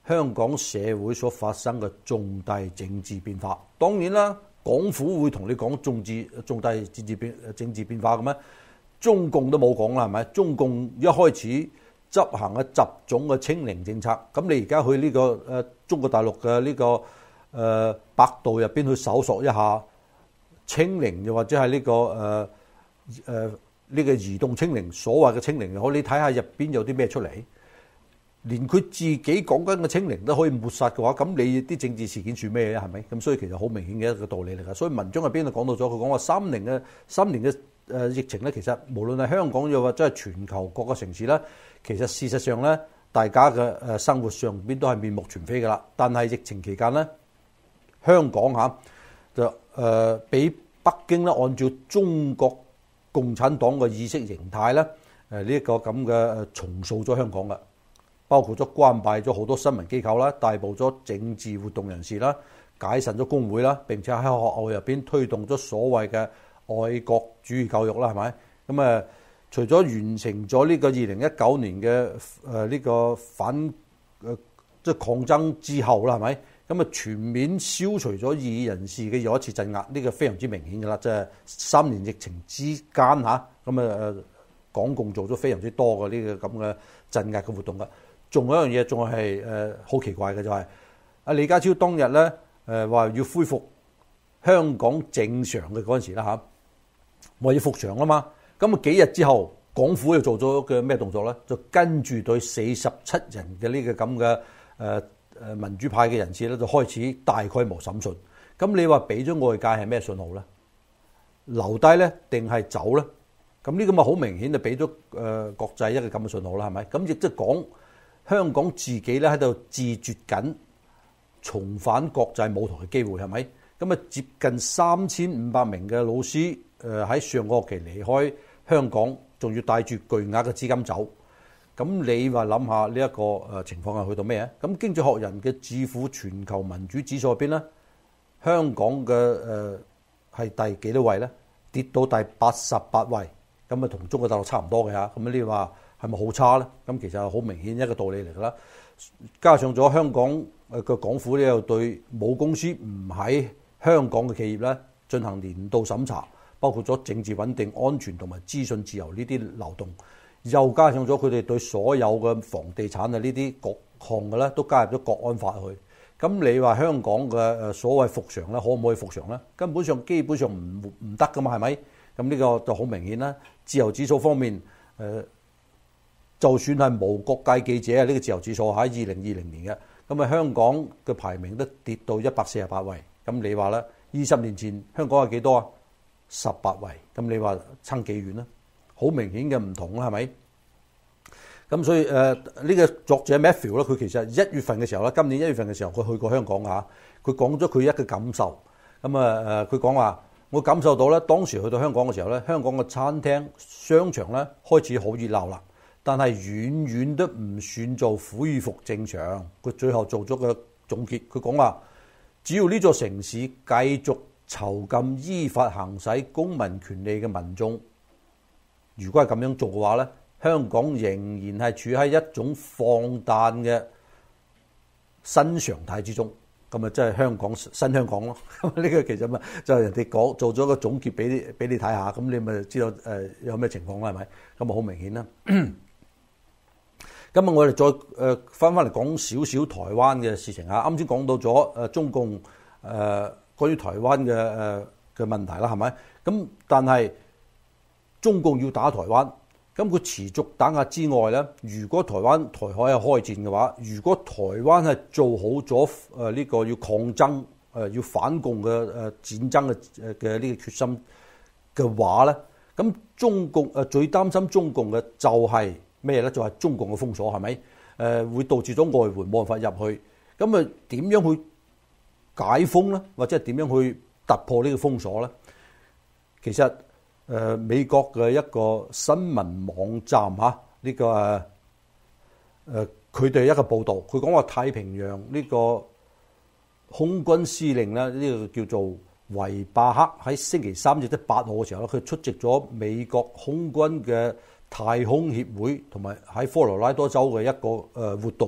香港社會所發生嘅重大政治變化。當然啦，港府會同你講重治重大政治變政治變化嘅咩？中共都冇講啦，係咪？中共一開始執行嘅習總嘅清零政策，咁你而家去呢、這個誒、呃、中國大陸嘅呢、這個誒、呃、百度入邊去搜索一下清零，又或者係呢、這個誒誒呢個移動清零，所謂嘅清零，好，你睇下入邊有啲咩出嚟？連佢自己講緊嘅清零都可以抹殺嘅話，咁你啲政治事件算咩咧？係咪？咁所以其實好明顯嘅一個道理嚟㗎。所以文章入邊就講到咗，佢講話三年嘅三年嘅誒疫情咧，其實無論係香港又或者係全球各個城市咧，其實事實上咧，大家嘅誒生活上邊都係面目全非㗎啦。但係疫情期間咧，香港嚇就誒俾北京咧按照中國共產黨嘅意識形態咧，誒呢一個咁嘅重塑咗香港嘅。包括咗關閉咗好多新聞機構啦，逮捕咗政治活動人士啦，解散咗工會啦，並且喺學校入邊推動咗所謂嘅愛國主義教育啦，係咪？咁啊，除咗完成咗呢個二零一九年嘅誒呢個反誒即係抗爭之後啦，係咪？咁啊，全面消除咗異議人士嘅又一次鎮壓，呢個非常之明顯㗎啦，即係三年疫情之間嚇，咁啊港共做咗非常之多嘅呢個咁嘅鎮壓嘅活動㗎。仲有一樣嘢，仲係誒好奇怪嘅就係、是、阿李家超當日咧誒話要恢復香港正常嘅嗰陣時啦嚇，話要復常啊嘛。咁啊幾日之後，港府又做咗嘅咩動作咧？就跟住對四十七人嘅呢個咁嘅誒誒民主派嘅人士咧，就開始大規模審訊。咁你話俾咗外界係咩信號咧？留低咧定係走咧？咁呢個咪好明顯就俾咗誒國際一個咁嘅信號啦，係咪？咁亦即係講。香港自己咧喺度自絕緊重返國際舞台嘅機會係咪？咁啊接近三千五百名嘅老師誒喺上個學期離開香港，仲要帶住巨額嘅資金走。咁你話諗下呢一個誒情況係去到咩啊？咁經濟學人嘅智庫全球民主指數入邊咧，香港嘅誒係第幾多位咧？跌到第八十八位，咁啊同中國大陸差唔多嘅嚇。咁你話？係咪好差咧？咁其實係好明顯一個道理嚟㗎啦。加上咗香港誒個港府咧，又對母公司唔喺香港嘅企業咧進行年度審查，包括咗政治穩定、安全同埋資訊自由呢啲流動。又加上咗佢哋對所有嘅房地產啊呢啲各項嘅咧，都加入咗國安法去。咁你話香港嘅誒所謂復常咧，可唔可以復常咧？根本上基本上唔唔得㗎嘛，係咪？咁呢個就好明顯啦。自由指數方面，誒、呃。就算係無國界記者啊，呢個自由指數喺二零二零年嘅，咁啊香港嘅排名都跌到一百四十八位。咁你話咧，二十年前香港係幾多啊？十八位。咁你話爭幾遠咧？好明顯嘅唔同啦，係咪？咁所以誒呢、呃呢個作者 Matthew 咧，佢其實一月份嘅時候咧，今年一月份嘅時候，佢去過香港嚇，佢講咗佢一個感受。咁啊誒，佢講話我感受到咧，當時去到香港嘅時候咧，香港嘅餐廳、商場咧開始好熱鬧啦。但係遠遠都唔算做恢復正常。佢最後做咗個總結，佢講話：只要呢座城市繼續囚禁依法行使公民權利嘅民眾，如果係咁樣做嘅話咧，香港仍然係處喺一種放彈嘅新常態之中。咁啊，即係香港新香港咯。呢個其實咪就係人哋講做咗個總結俾你俾你睇下，咁你咪知道誒有咩情況啦，係咪？咁啊好明顯啦。咁啊，我哋再誒翻翻嚟講少少台灣嘅事情啊。啱先講到咗誒中共誒關於台灣嘅誒嘅問題啦，係咪？咁但係中共要打台灣，咁佢持續打壓之外咧，如果台灣台海係開戰嘅話，如果台灣係做好咗誒呢個要抗爭誒要反共嘅誒戰爭嘅誒嘅呢個決心嘅話咧，咁中共誒最擔心中共嘅就係、是。咩咧？就係、是、中共嘅封鎖係咪？誒、呃、會導致咗外援冇辦法入去，咁啊點樣去解封咧？或者係點樣去突破呢個封鎖咧？其實誒、呃、美國嘅一個新聞網站嚇，呢、這個誒誒佢哋一個報導，佢講話太平洋呢個空軍司令咧，呢、這個叫做維巴克喺星期三即係八號嘅時候咧，佢出席咗美國空軍嘅太空協會同埋喺科羅拉多州嘅一個誒活動，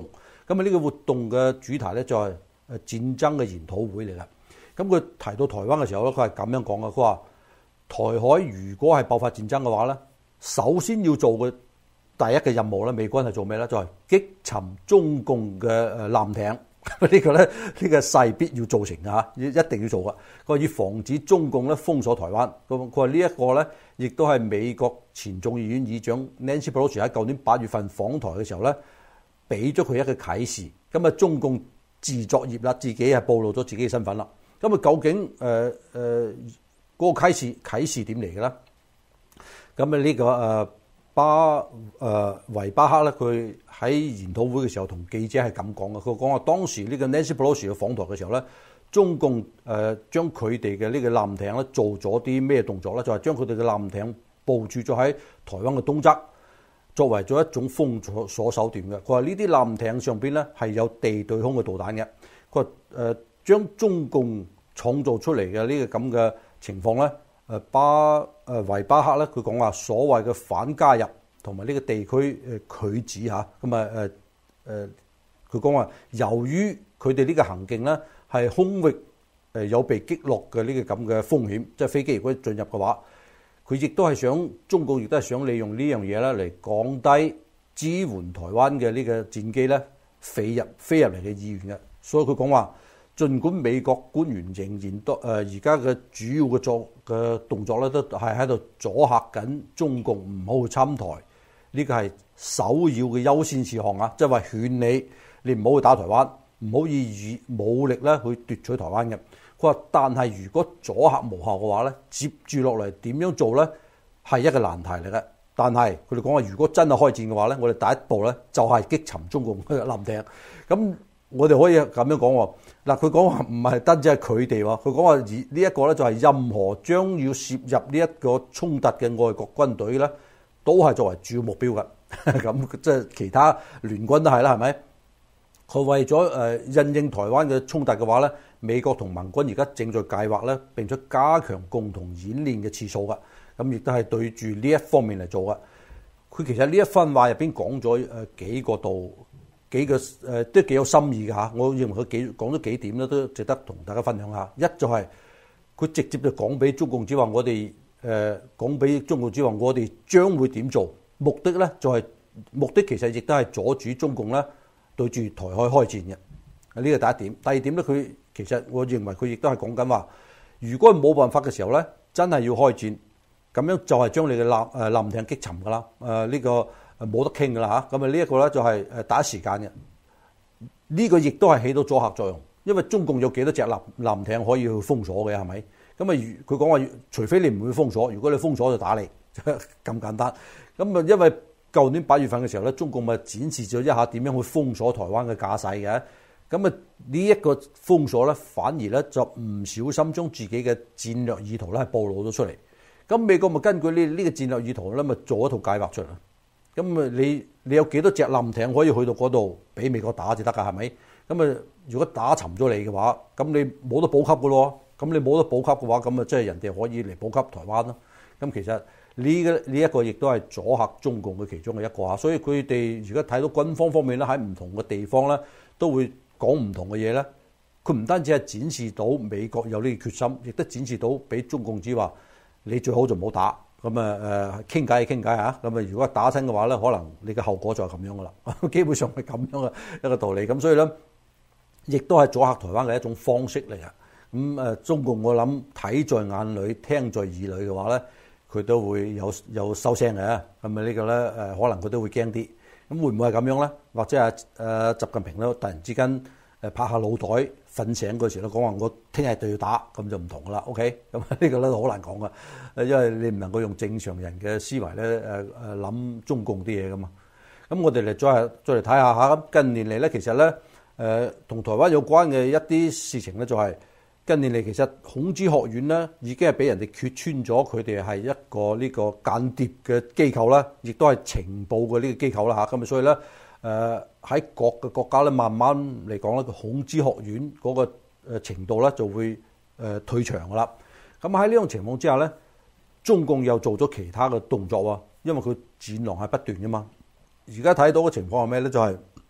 咁啊呢個活動嘅主題咧就係誒戰爭嘅研討會嚟㗎。咁佢提到台灣嘅時候咧，佢係咁樣講嘅，佢話台海如果係爆發戰爭嘅話咧，首先要做嘅第一嘅任務咧，美軍係做咩咧？就係擊沉中共嘅誒艦艇。呢個咧，呢個勢必要做成嘅嚇，一定要做嘅。佢話要防止中共咧封鎖台灣。咁佢話呢一個咧，亦都係美國前眾議院議長 Nancy Pelosi 喺舊年八月份訪台嘅時候咧，俾咗佢一個啟示。咁啊，中共自作孽啦，自己係暴露咗自己嘅身份啦。咁啊，究竟誒誒嗰個啟示啟示點嚟嘅咧？咁啊，呢個誒巴誒維巴克咧，佢喺研討會嘅時候同記者係咁講嘅。佢講話當時呢個 Nancy Pelosi 嘅訪台嘅時候咧，中共誒將佢哋嘅呢個艦艇咧做咗啲咩動作咧？就係將佢哋嘅艦艇部署咗喺台灣嘅東側，作為咗一種封鎖手段嘅。佢話呢啲艦艇上邊咧係有地對空嘅導彈嘅。佢話誒將中共創造出嚟嘅呢個咁嘅情況咧，誒巴誒維巴克咧，佢講話所謂嘅反加入同埋呢個地區誒拒止嚇，咁啊誒誒，佢講話由於佢哋呢個行徑咧係空域誒有被擊落嘅呢個咁嘅風險，即係飛機如果進入嘅話，佢亦都係想中共亦都係想利用呢樣嘢咧嚟降低支援台灣嘅呢個戰機咧飛入飛入嚟嘅意願嘅，所以佢講話。儘管美國官員仍然都誒而家嘅主要嘅作嘅動作咧，都係喺度阻嚇緊中共唔好去侵台，呢個係首要嘅優先事項啊！即係話勸你，你唔好去打台灣，唔好以武力咧去奪取台灣嘅。佢話，但係如果阻嚇無效嘅話咧，接住落嚟點樣做咧，係一個難題嚟嘅。但係佢哋講話，如果真係開戰嘅話咧，我哋第一步咧就係擊沉中共嘅艦艇。咁我哋可以咁樣講喎。嗱，佢講話唔係單止係佢哋喎，佢講話而呢一個咧就係任何將要涉入呢一個衝突嘅外國軍隊咧，都係作為主要目標嘅。咁即係其他聯軍都係啦，係咪？佢為咗誒因應台灣嘅衝突嘅話咧，美國同盟軍而家正在計劃咧，並且加強共同演練嘅次數嘅。咁亦都係對住呢一方面嚟做嘅。佢其實呢一番話入邊講咗誒幾個度。幾個誒、呃、都幾有心意嘅嚇，我認為佢幾講咗幾點咧，都值得同大家分享下。一就係、是、佢直接就講俾中共知話，我哋誒講俾中共知話，我哋將會點做？目的咧就係、是、目的其實亦都係阻止中共咧對住台海開戰嘅。呢個第一點。第二點咧，佢其實我認為佢亦都係講緊話，如果冇辦法嘅時候咧，真係要開戰，咁樣就係將你嘅艦誒艦艇擊沉㗎啦。誒、呃、呢、這個。冇得傾㗎啦嚇，咁啊呢一個咧就係誒打時間嘅，呢個亦都係起到阻嚇作用，因為中共有幾多隻艦艦艇可以去封鎖嘅係咪？咁啊佢講話，除非你唔會封鎖，如果你封鎖就打你，咁簡單。咁啊因為舊年八月份嘅時候咧，中共咪展示咗一下點樣去封鎖台灣嘅架勢嘅，咁啊呢一個封鎖咧，反而咧就唔小心將自己嘅戰略意圖咧係暴露咗出嚟。咁美國咪根據呢呢個戰略意圖咧，咪做一套計劃出嚟。咁啊，你你有幾多隻艦艇可以去到嗰度俾美國打至得㗎？係咪？咁啊，如果打沉咗你嘅話，咁你冇得補給㗎咯。咁你冇得補給嘅話，咁啊，即係人哋可以嚟補給台灣咯。咁其實呢個呢一個亦都係阻嚇中共嘅其中嘅一個嚇。所以佢哋如果睇到軍方方面咧，喺唔同嘅地方咧，都會講唔同嘅嘢咧。佢唔單止係展示到美國有呢個決心，亦都展示到俾中共知話，你最好就唔好打。咁啊誒傾偈傾偈嚇，咁啊如果打親嘅話咧，可能你嘅後果就係咁樣噶啦，基本上係咁樣嘅一個道理。咁所以咧，亦都係阻嚇台灣嘅一種方式嚟啊。咁誒中共我諗睇在眼裏、聽在耳裏嘅話咧，佢都會有有收聲嘅。咁啊呢個咧誒，可能佢都會驚啲。咁會唔會係咁樣咧？或者係誒習近平咧突然之間誒拍下腦袋瞓醒嗰時咧講話我聽日就要打，咁就唔同噶啦。OK，咁呢個咧好難講噶，因為你唔能夠用正常人嘅思維咧誒誒諗中共啲嘢噶嘛。咁我哋嚟再再嚟睇下嚇。咁近年嚟咧，其實咧誒同台灣有關嘅一啲事情咧，就係近年嚟其實孔子學院咧已經係俾人哋揭穿咗，佢哋係一個呢個間諜嘅機構啦，亦都係情報嘅呢個機構啦嚇。咁啊，所以咧。誒喺各嘅國家咧，慢慢嚟講咧，個孔子學院嗰個誒程度咧就會誒退場噶啦。咁喺呢種情況之下咧，中共又做咗其他嘅動作喎，因為佢戰狼係不斷噶嘛。而家睇到嘅情況係咩咧？就係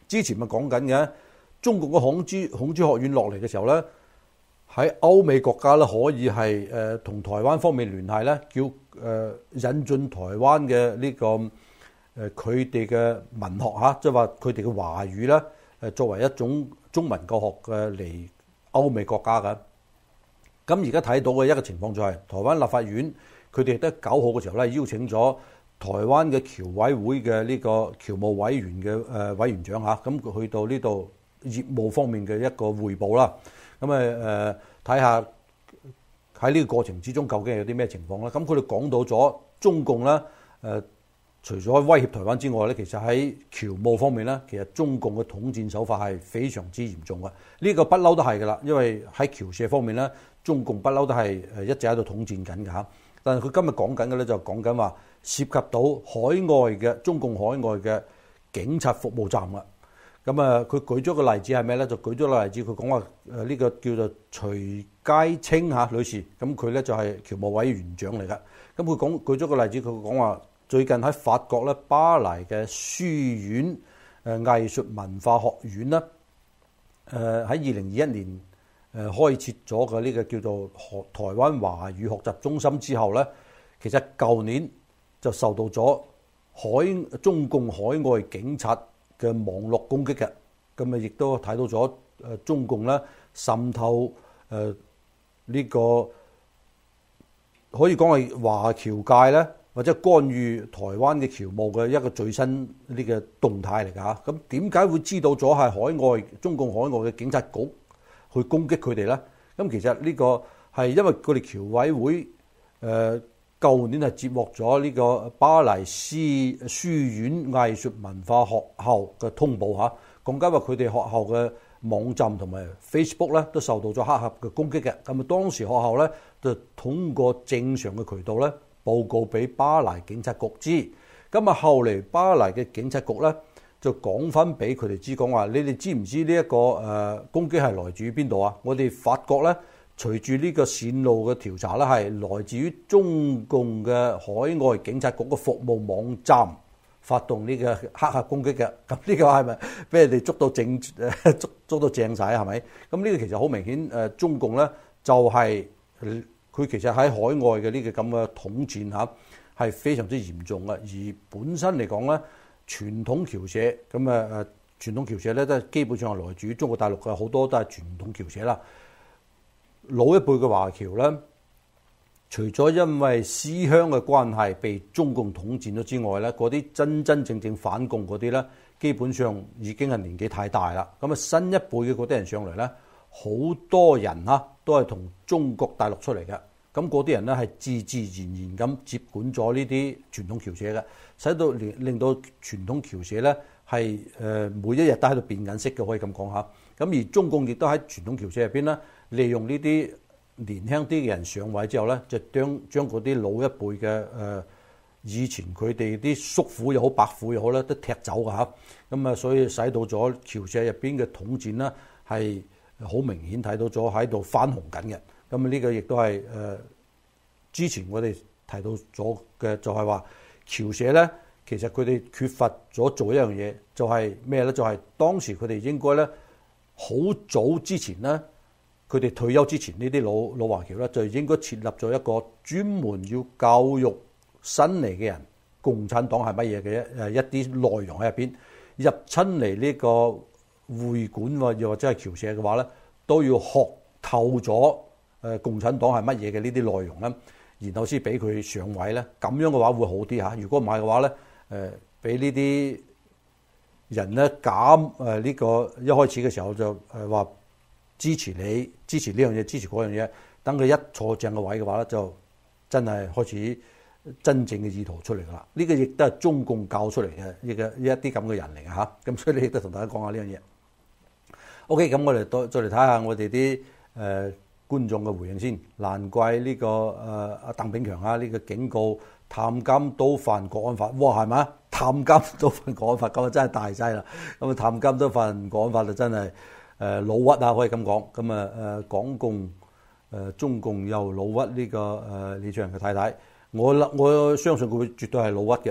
之前咪講緊嘅，中共嘅孔子孔子學院落嚟嘅時候咧，喺歐美國家咧可以係誒同台灣方面聯繫咧，叫誒、呃、引進台灣嘅呢、這個誒佢哋嘅文學嚇，即係話佢哋嘅華語咧誒作為一種中文教學嘅嚟歐美國家嘅。咁而家睇到嘅一個情況就係、是、台灣立法院佢哋得九號嘅時候咧，邀請咗台灣嘅僑委會嘅呢個僑務委員嘅誒委員長嚇，咁佢去到呢度業務方面嘅一個彙報啦。咁誒誒睇下喺呢個過程之中究竟有啲咩情況咧？咁佢哋講到咗中共咧誒、呃，除咗威脅台灣之外咧，其實喺僑務方面咧，其實中共嘅統戰手法係非常之嚴重嘅。呢、這個不嬲都係㗎啦，因為喺僑社方面咧，中共不嬲都係誒一直喺度統戰緊嘅嚇。但係佢今日講緊嘅咧就講緊話涉及到海外嘅中共海外嘅警察服務站啦。咁啊，佢舉咗個例子係咩咧？就舉咗個例子，佢講話誒呢個叫做徐佳清嚇女士，咁佢咧就係僑務委員長嚟㗎。咁佢講舉咗個例子，佢講話最近喺法國咧巴黎嘅書院誒藝術文化學院咧，誒喺二零二一年誒開設咗嘅呢個叫做學台灣華語學習中心之後咧，其實舊年就受到咗海中共海外警察嘅網絡攻擊嘅，咁啊亦都睇到咗誒中共咧滲透誒呢個可以講係華僑界咧，或者干預台灣嘅僑務嘅一個最新呢個動態嚟㗎嚇。咁點解會知道咗係海外中共海外嘅警察局去攻擊佢哋咧？咁其實呢個係因為佢哋僑委會誒舊年係接獲咗呢個巴黎師書院藝術文化學校嘅通報嚇，講緊話佢哋學校嘅網站同埋 Facebook 咧都受到咗黑客嘅攻擊嘅。咁啊當時學校咧就通過正常嘅渠道咧報告俾巴黎警察局知。咁啊後嚟巴黎嘅警察局咧就講翻俾佢哋知，講話你哋知唔知呢一個誒攻擊係來自於邊度啊？我哋發覺咧，隨住呢個線路嘅調查咧，係來自於中共嘅海外警察局嘅服務網站發動呢個黑客攻擊嘅。咁呢個係咪俾人哋捉到正誒捉捉到正晒啊？係咪？咁呢個其實好明顯誒，中共咧就係佢其實喺海外嘅呢個咁嘅統戰嚇係非常之嚴重嘅。而本身嚟講咧，傳統僑社咁啊誒傳統僑社咧都係基本上係來自於中國大陸嘅，好多都係傳統僑社啦。老一輩嘅華僑咧，除咗因為思鄉嘅關係被中共統戰咗之外咧，嗰啲真真正正反共嗰啲咧，基本上已經係年紀太大啦。咁啊，新一輩嘅嗰啲人上嚟咧，好多人嚇都係同中國大陸出嚟嘅。咁嗰啲人咧係自自然然咁接管咗呢啲傳統僑社嘅，使到令令到傳統僑社咧係誒每一日都喺度變緊色嘅，可以咁講下。咁而中共亦都喺傳統僑社入邊咧，利用呢啲年輕啲嘅人上位之後咧，就將將嗰啲老一輩嘅誒以前佢哋啲叔父又好伯父又好咧，都踢走㗎嚇。咁啊，所以使到咗僑社入邊嘅統戰咧係好明顯睇到咗喺度翻紅緊嘅。咁啊，呢個亦都係誒之前我哋提到咗嘅，就係話僑社咧，其實佢哋缺乏咗做一樣嘢，就係咩咧？就係當時佢哋應該咧好早之前咧，佢哋退休之前呢啲老老華僑咧，就應該設立咗一個專門要教育新嚟嘅人共產黨係乜嘢嘅一誒一啲內容喺入邊，入親嚟呢個會館又或者係僑社嘅話咧，都要學透咗。誒共產黨係乜嘢嘅呢啲內容咧，然後先俾佢上位咧，咁樣嘅話會好啲嚇。如果唔係嘅話咧，誒俾呢啲人咧減誒呢個一開始嘅時候就誒話支持你，支持呢樣嘢，支持嗰樣嘢，等佢一坐正個位嘅話咧，就真係開始真正嘅意圖出嚟㗎啦。呢個亦都係中共教出嚟嘅一個一啲咁嘅人嚟嘅嚇。咁所以你亦都同大家講下呢樣嘢。OK，咁我哋再再嚟睇下我哋啲誒。呃觀眾嘅回應先，難怪呢、這個誒阿、呃、鄧炳強啊，呢、這個警告探監都犯國安法，哇係咪？探監都犯國安法，咁啊真係大劑啦！咁啊探監都犯國安法就真係誒、呃、老屈啊，可以咁講。咁啊誒港共誒、呃、中共又老屈呢、這個誒、呃、李卓人嘅太太，我我相信佢會絕對係老屈嘅。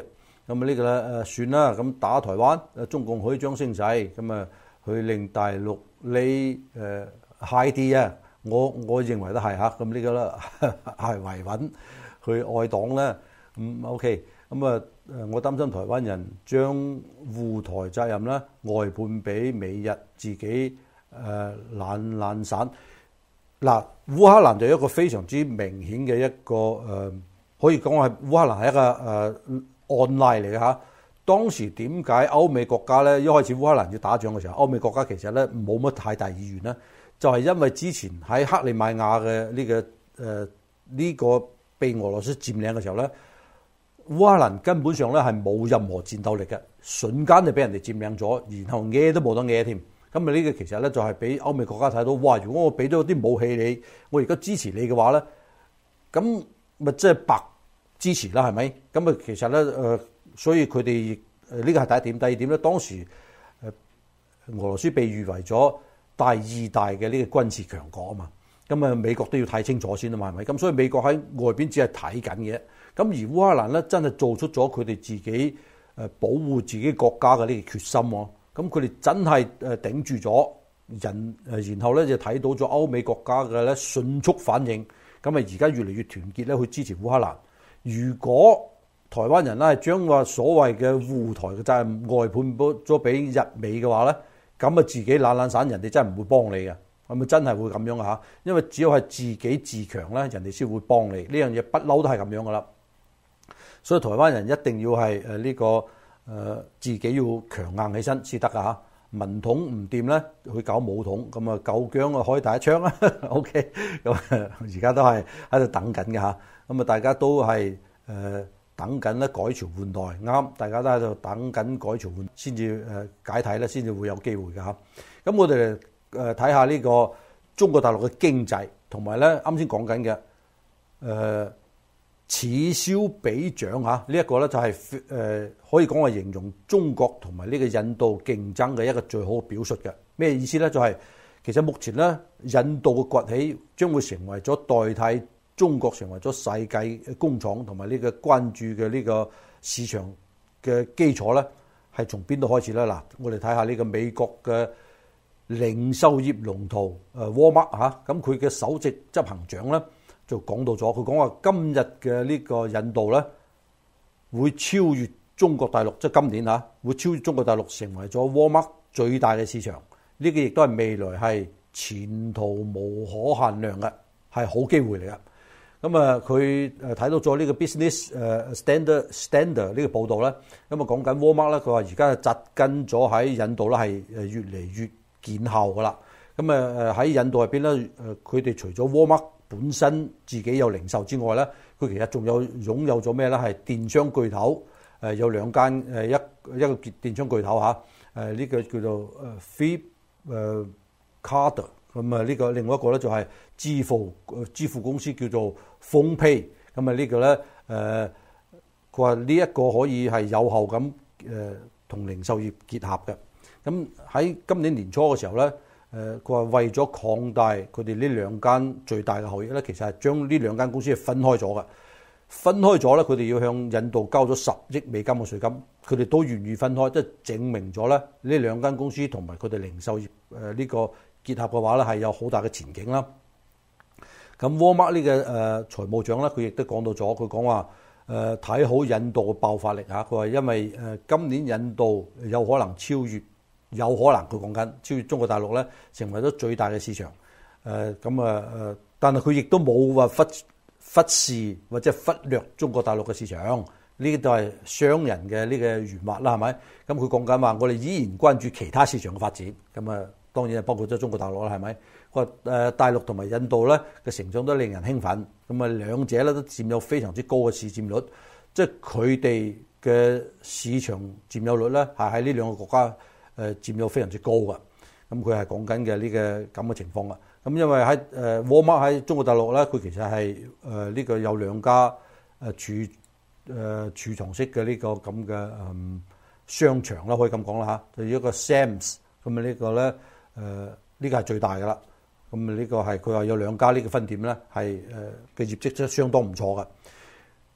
咁啊呢個咧誒算啦，咁打台灣，誒中共可以將聲勢，咁啊去令大陸呢誒 high 啲啊，我我認為都係嚇，咁呢個咧係維穩去愛黨咧，咁 OK，咁啊誒我擔心台灣人將護台責任咧外判俾美日，自己誒懶懶散。嗱，烏克蘭就一個非常之明顯嘅一個誒、呃，可以講係烏克蘭係一個誒、呃、案例嚟嘅嚇。當時點解歐美國家咧一開始烏克蘭要打仗嘅時候，歐美國家其實咧冇乜太大意願咧，就係、是、因為之前喺克里米亞嘅呢、這個誒呢、呃這個被俄羅斯佔領嘅時候咧，烏克蘭根本上咧係冇任何戰鬥力嘅，瞬間就俾人哋佔領咗，然後嘢都冇得嘢添。咁啊！呢個其實咧就係俾歐美國家睇到，哇！如果我俾咗啲武器你，我而家支持你嘅話咧，咁咪即係白支持啦，係咪？咁啊，其實咧誒，所以佢哋誒呢個係第一點。第二點咧，當時誒俄羅斯被譽為咗第二大嘅呢個軍事強國啊嘛。咁啊，美國都要睇清楚先啊嘛，係咪？咁所以美國喺外邊只係睇緊嘅。咁而烏克蘭咧真係做出咗佢哋自己誒保護自己國家嘅呢個決心喎。咁佢哋真係誒頂住咗人誒，然後咧就睇到咗歐美國家嘅咧迅速反應，咁啊而家越嚟越團結咧去支持烏克蘭。如果台灣人咧係將話所謂嘅護台嘅責任外判咗俾日美嘅話咧，咁啊自己懶懶散，人哋真係唔會幫你嘅，係咪真係會咁樣嘅嚇？因為只有係自己自強咧，人哋先會幫你。呢樣嘢不嬲都係咁樣噶啦。所以台灣人一定要係誒呢個。誒、呃、自己要強硬起身先得㗎嚇，文統唔掂咧，去搞武統，咁啊夠姜啊可以打一槍啊 ，OK，咁而家都係喺度等緊嘅嚇，咁啊大家都係誒、呃、等緊咧改朝換代，啱，大家都喺度等緊改朝換先至誒解體咧，先至會有機會嘅嚇。咁我哋誒睇下呢個中國大陸嘅經濟，同埋咧啱先講緊嘅誒。呃此消彼長嚇，呢一個咧就係誒可以講係形容中國同埋呢個印度競爭嘅一個最好嘅表述嘅。咩意思咧？就係其實目前咧，印度嘅崛起將會成為咗代替中國成為咗世界工廠同埋呢個關注嘅呢個市場嘅基礎咧，係從邊度開始咧？嗱，我哋睇下呢個美國嘅零售業龍頭誒沃爾瑪嚇，咁佢嘅首席執行長咧。就講到咗，佢講話今日嘅呢個印度咧，會超越中國大陸，即係今年嚇，會超越中國大陸，成為咗沃爾瑪最大嘅市場。呢個亦都係未來係前途無可限量嘅，係好機會嚟嘅。咁啊，佢誒睇到咗呢個 Business 誒 Standard Standard 呢個報導咧，咁啊講緊沃爾瑪咧，佢話而家紮根咗喺印度咧，係誒越嚟越見效噶啦。咁啊誒喺印度入邊咧，誒佢哋除咗沃爾瑪本身自己有零售之外咧，佢其實仲有擁有咗咩咧？係電商巨頭，誒有兩間誒一一個電商巨頭嚇，誒呢個叫做誒 Flipkart，咁啊呢個另外一個咧就係支付支付公司叫做 PhonePe，咁啊呢個咧誒佢話呢一個可以係有效咁誒同零售業結合嘅。咁喺今年年初嘅時候咧。誒佢話為咗擴大佢哋呢兩間最大嘅效益咧，其實係將呢兩間公司係分開咗嘅。分開咗咧，佢哋要向印度交咗十億美金嘅稅金，佢哋都願意分開，即係證明咗咧呢兩間公司同埋佢哋零售業誒呢個結合嘅話咧係有好大嘅前景啦。咁沃爾瑪呢個誒財務長咧，佢亦都講到咗，佢講話誒睇好印度嘅爆發力嚇。佢話因為誒今年印度有可能超越。有可能佢講緊超越中國大陸咧，成為咗最大嘅市場。誒咁啊誒，但係佢亦都冇話忽忽視或者忽略中國大陸嘅市場。呢啲都係商人嘅呢個原話啦，係咪？咁佢講緊話，我哋依然關注其他市場嘅發展。咁啊，當然係包括咗中國大陸啦，係咪？佢話誒大陸同埋印度咧嘅成長都令人興奮。咁啊，兩者咧都佔有非常之高嘅市佔率，即係佢哋嘅市場佔有率咧係喺呢兩個國家。誒佔有非常之高㗎，咁佢係講緊嘅呢個咁嘅情況啦。咁因為喺誒沃爾瑪喺中國大陸咧，佢其實係誒呢個有兩家誒儲誒儲藏式嘅呢個咁嘅誒商場啦，可以咁講啦嚇。就一個 Sam's，咁啊呢個咧誒呢個係最大㗎啦。咁啊呢個係佢話有兩家呢個分店咧係誒嘅業績真係相當唔錯㗎。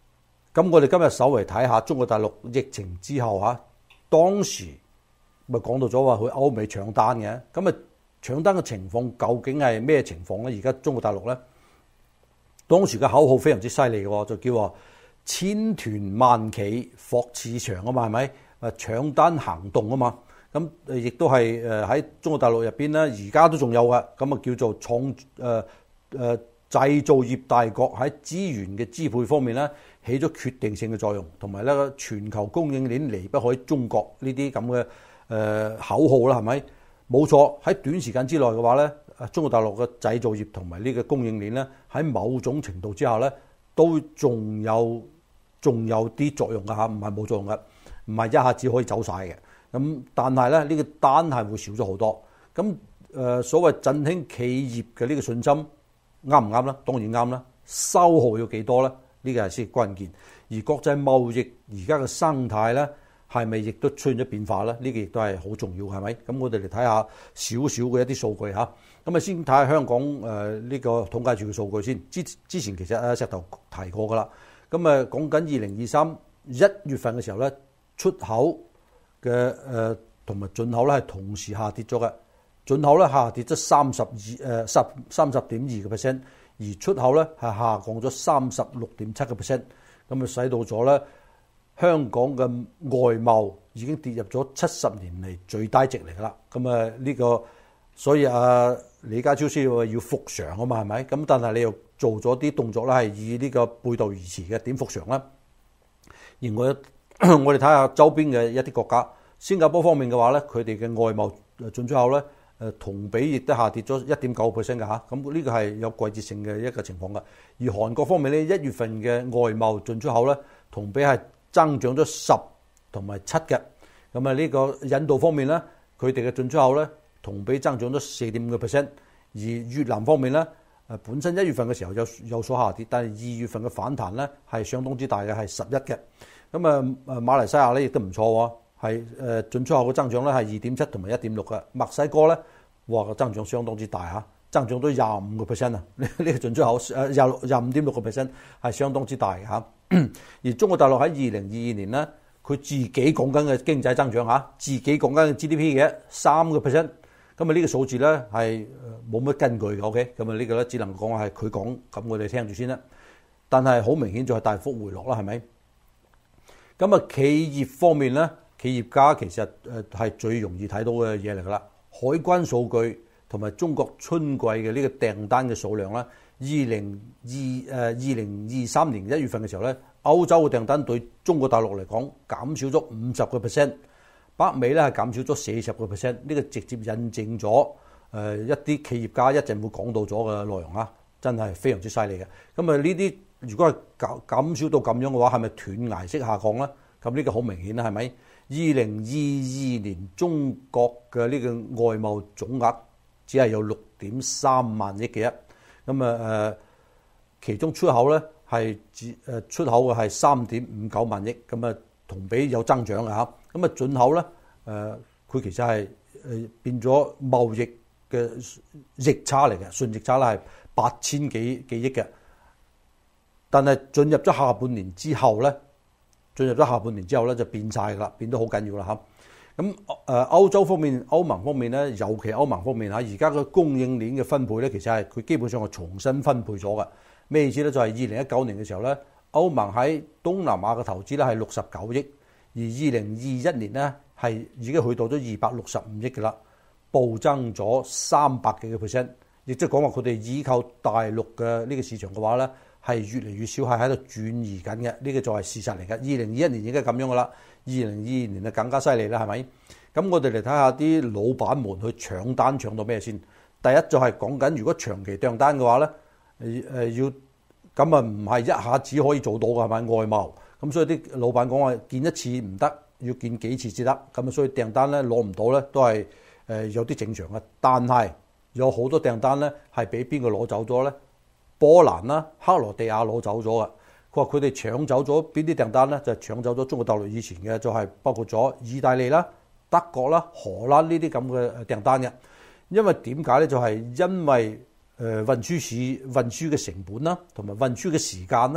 咁我哋今日稍微睇下中國大陸疫情之後嚇，當時咪講到咗話去歐美搶單嘅，咁啊搶單嘅情況究竟係咩情況咧？而家中國大陸咧，當時嘅口號非常之犀利嘅，就叫話千團萬企霍市場啊嘛，係咪？誒搶單行動啊嘛，咁誒亦都係誒喺中國大陸入邊咧，而家都仲有嘅，咁啊叫做創誒誒製造業大國喺資源嘅支配方面咧，起咗決定性嘅作用，同埋咧全球供應鏈離不開中國呢啲咁嘅誒口號啦，係咪？冇錯，喺短時間之內嘅話咧，中國大陸嘅製造業同埋呢個供應鏈咧，喺某種程度之下咧，都仲有仲有啲作用㗎嚇，唔係冇作用嘅，唔係一下子可以走晒嘅。咁但係咧，呢個單係會少咗好多。咁誒所謂振興企業嘅呢個信心啱唔啱咧？當然啱啦。收號要幾多咧？呢個係先關鍵。而國際貿易而家嘅生態咧，係咪亦都出現咗變化咧？呢個亦都係好重要，係咪？咁我哋嚟睇下少少嘅一啲數據嚇。咁啊，先睇下香港誒呢個統計處嘅數據先。之之前其實阿石頭提過噶啦。咁啊，講緊二零二三一月份嘅時候咧，出口嘅誒同埋進口咧係同時下跌咗嘅。進口咧下跌咗三十二誒十三十點二個 percent， 而出口咧係下降咗三十六點七個 percent。咁啊，使到咗咧香港嘅外貿已經跌入咗七十年嚟最低值嚟噶啦。咁啊呢個，所以啊李家超先話要復常啊嘛，係咪？咁但係你又做咗啲動作咧，係以呢個背道而馳嘅，點復常咧？而我我哋睇下周邊嘅一啲國家，新加坡方面嘅話咧，佢哋嘅外貿進出口咧，誒同比亦都下跌咗一點九 percent 嘅嚇。咁呢個係有季節性嘅一個情況嘅。而韓國方面咧，一月份嘅外貿進出口咧，同比係增長咗十同埋七嘅。咁啊呢個印度方面咧，佢哋嘅進出口咧，同比增長咗四點五個 percent。而越南方面咧，誒本身一月份嘅時候有有所下跌，但係二月份嘅反彈咧係相當之大嘅，係十一嘅。咁啊誒馬來西亞咧亦都唔錯喎，係誒進出口嘅增長咧係二點七同埋一點六嘅。墨西哥咧，哇個增長相當之大嚇，增長到廿五個 percent 啊！呢呢個進出口誒廿廿五點六個 percent 係相當之大嚇。而中國大陸喺二零二二年咧，佢自己講緊嘅經濟增長嚇，自己講緊嘅 G D P 嘅三個 percent。咁啊呢個數字咧係冇乜根據嘅 ，OK？咁啊呢個咧只能講係佢講，咁我哋聽住先啦。但係好明顯就係大幅回落啦，係咪？咁啊企業方面咧，企業家其實誒係最容易睇到嘅嘢嚟㗎啦。海關數據同埋中國春季嘅呢個訂單嘅數量咧，二零二誒二零二三年一月份嘅時候咧，歐洲嘅訂單對中國大陸嚟講減少咗五十個 percent。北美咧係減少咗四十個 percent， 呢個直接印證咗誒一啲企業家一陣會講到咗嘅內容啊，真係非常之犀利嘅。咁啊呢啲如果係減減少到咁樣嘅話，係咪斷崖式下降咧？咁呢個好明顯啦，係咪？二零二二年中國嘅呢個外貿總額只係有六點三萬億嘅一，咁啊誒，其中出口咧係指誒出口嘅係三點五九萬億，咁啊同比有增長嘅嚇。咁啊，進口咧，誒、呃，佢其實係誒變咗貿易嘅逆差嚟嘅，順逆差咧係八千幾幾億嘅。但係進入咗下半年之後咧，進入咗下半年之後咧就變晒㗎啦，變得好緊要啦嚇。咁誒歐洲方面、歐盟方面咧，尤其歐盟方面嚇，而家嘅供應鏈嘅分配咧，其實係佢基本上係重新分配咗嘅。咩意思咧？就係二零一九年嘅時候咧，歐盟喺東南亞嘅投資咧係六十九億。而二零二一年咧係已經去到咗二百六十五億嘅啦，暴增咗三百幾個 percent， 亦即係講話佢哋依靠大陸嘅呢個市場嘅話咧係越嚟越少，係喺度轉移緊嘅，呢、這個就係事實嚟嘅。二零二一年已經係咁樣嘅啦，二零二二年就更加犀利啦，係咪？咁我哋嚟睇下啲老闆們去搶單搶到咩先？第一就係講緊如果長期訂單嘅話咧，誒誒要咁啊唔係一下子可以做到嘅，係咪外貿？咁所以啲老闆講話見一次唔得，要見幾次至得。咁啊，所以訂單咧攞唔到咧，都係誒有啲正常嘅。但係有好多訂單咧係俾邊個攞走咗咧？波蘭啦、克羅地亞攞走咗嘅。佢話佢哋搶走咗邊啲訂單咧？就係搶走咗中國大陸以前嘅，就係包括咗意大利啦、德國啦、荷蘭呢啲咁嘅訂單嘅。因為點解咧？就係因為誒運輸市運輸嘅成本啦，同埋運輸嘅時間啦。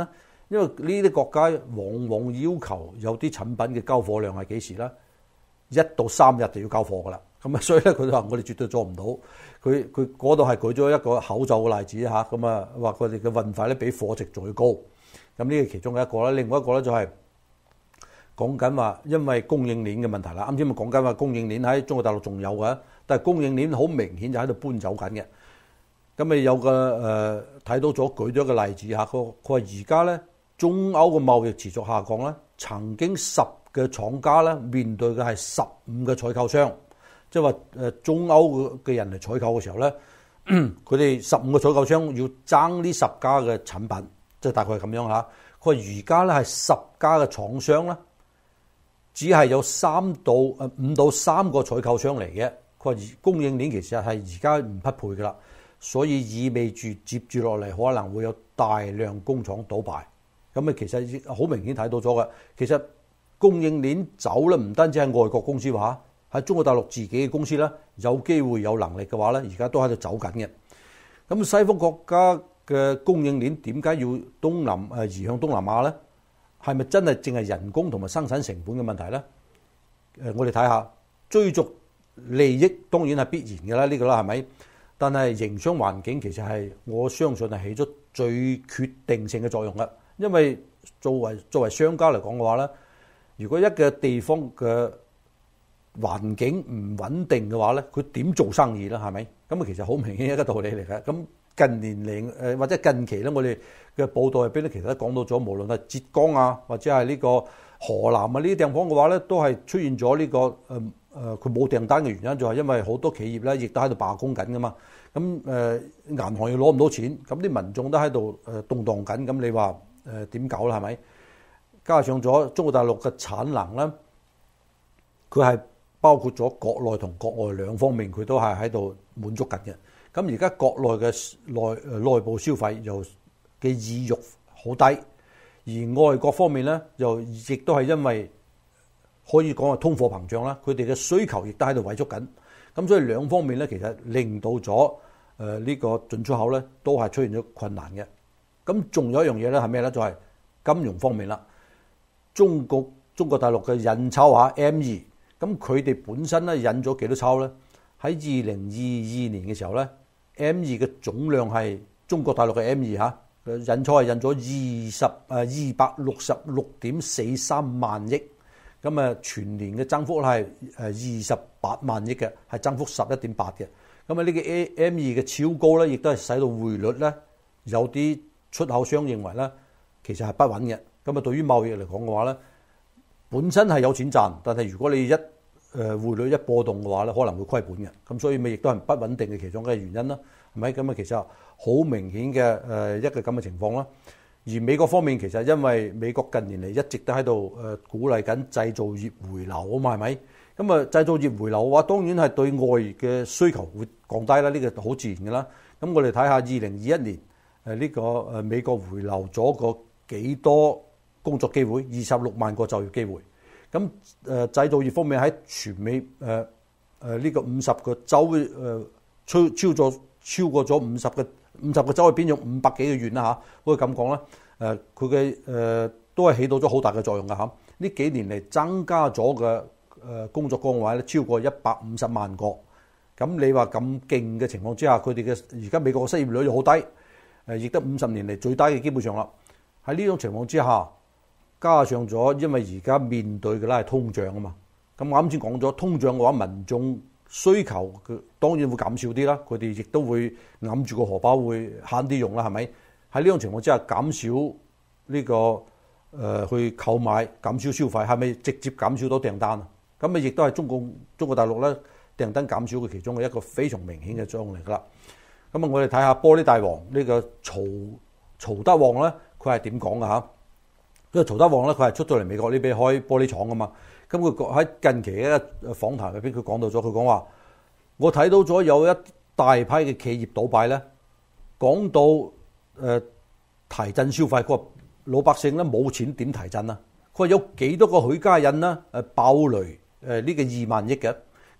因為呢啲國家往往要求有啲產品嘅交貨量係幾時咧？一到三日就要交貨噶啦。咁啊，所以咧佢話我哋絕對做唔到。佢佢嗰度係舉咗一個口罩嘅例子嚇，咁啊話佢哋嘅運費咧比貨值仲要高。咁呢個其中嘅一個啦，另外一個咧就係講緊話，因為供應鏈嘅問題啦。啱先咪講緊話供應鏈喺中國大陸仲有嘅，但係供應鏈好明顯就喺度搬走緊嘅。咁咪有個誒睇到咗舉咗一個例子嚇，佢佢話而家咧中歐嘅貿易持續下降咧，曾經十嘅廠家咧面對嘅係十五嘅採購商。即係話誒中歐嘅人嚟採購嘅時候咧，佢哋十五個採購商要爭呢十家嘅產品，即係大概係咁樣嚇。佢話而家咧係十家嘅廠商咧，只係有三到誒五到三個採購商嚟嘅。佢話供應鏈其實係而家唔匹配㗎啦，所以意味住接住落嚟可能會有大量工廠倒閉。咁啊，其實好明顯睇到咗嘅。其實供應鏈走咧，唔單止係外國公司話。喺中國大陸自己嘅公司咧，有機會有能力嘅話咧，而家都喺度走緊嘅。咁西方國家嘅供應鏈點解要東南誒移向東南亞咧？係咪真係淨係人工同埋生產成本嘅問題咧？誒，我哋睇下追逐利益當然係必然嘅啦，呢個啦係咪？但係營商環境其實係我相信係起咗最決定性嘅作用嘅，因為作為作為商家嚟講嘅話咧，如果一個地方嘅環境唔穩定嘅話咧，佢點做生意啦？係咪？咁啊，其實好明顯一個道理嚟嘅。咁近年嚟誒或者近期咧，我哋嘅報道入邊咧，其實都講到咗，無論係浙江啊，或者係呢個河南啊呢啲地方嘅話咧，都係出現咗呢個誒誒佢冇訂單嘅原因，就係因為好多企業咧亦都喺度罷工緊噶嘛。咁誒銀行又攞唔到錢，咁啲民眾都喺度誒動盪緊。咁你話誒點搞啦？係咪？加上咗中國大陸嘅產能咧，佢係包括咗國內同國外兩方面，佢都係喺度滿足緊嘅。咁而家國內嘅內誒內部消費又嘅意欲好低，而外國方面咧又亦都係因為可以講係通貨膨脹啦，佢哋嘅需求亦都喺度萎縮緊。咁所以兩方面咧，其實令到咗誒呢個進出口咧都係出現咗困難嘅。咁仲有一樣嘢咧係咩咧？就係金融方面啦。中國中國大陸嘅印鈔啊 M 二。咁佢哋本身咧印咗幾多鈔咧？喺二零二二年嘅時候咧 ，M 二嘅總量係中國大陸嘅 M 二嚇，印鈔係印咗二十誒二百六十六點四三萬億，咁啊全年嘅增幅係誒二十八萬億嘅，係增幅十一點八嘅。咁啊呢個 M 二嘅超高咧，亦都係使到匯率咧有啲出口商認為咧，其實係不穩嘅。咁啊對於貿易嚟講嘅話咧，本身係有錢賺，但係如果你一誒匯率一波動嘅話咧，可能會虧本嘅。咁所以咪亦都係不穩定嘅其中嘅原因啦，係咪？咁啊其實好明顯嘅誒一個咁嘅情況啦。而美國方面其實因為美國近年嚟一直都喺度誒鼓勵緊製造業回流啊嘛，係咪？咁啊製造業回流嘅話，當然係對外嘅需求會降低啦，呢個好自然嘅啦。咁我哋睇下二零二一年誒呢個誒美國回流咗個幾多工作機會，二十六萬個就業機會。咁誒製造業方面喺全美誒誒呢個五十個州誒超超咗超過咗五十個五十個州入邊有五百幾個縣啦嚇，可以咁講啦。誒佢嘅誒都係起到咗好大嘅作用㗎嚇。呢幾年嚟增加咗嘅誒工作崗位咧超過一百五十萬個。咁你話咁勁嘅情況之下，佢哋嘅而家美國嘅失業率又好低，誒亦得五十年嚟最低嘅基本上啦。喺呢種情況之下，加上咗，因為而家面對嘅咧係通脹啊嘛。咁我啱先講咗，通脹嘅話，民眾需求嘅當然會減少啲啦。佢哋亦都會揞住個荷包會慳啲用啦，係咪？喺呢種情況之下，減少呢個誒去購買，減少消費，係咪直接減少到訂單啊？咁啊，亦都係中共中國大陸咧訂單減少嘅其中嘅一個非常明顯嘅作用嚟㗎啦。咁啊，我哋睇下玻璃大王呢個曹曹德旺咧，佢係點講㗎嚇？因為曹德旺咧，佢係出到嚟美國呢邊開玻璃廠㗎嘛。咁佢喺近期嘅訪談入邊，佢講到咗，佢講話我睇到咗有一大批嘅企業倒閉咧，講到誒、呃、提振消費，佢話老百姓咧冇錢點提振啊？佢話有幾多個許家印啦誒爆雷誒呢個二萬億嘅，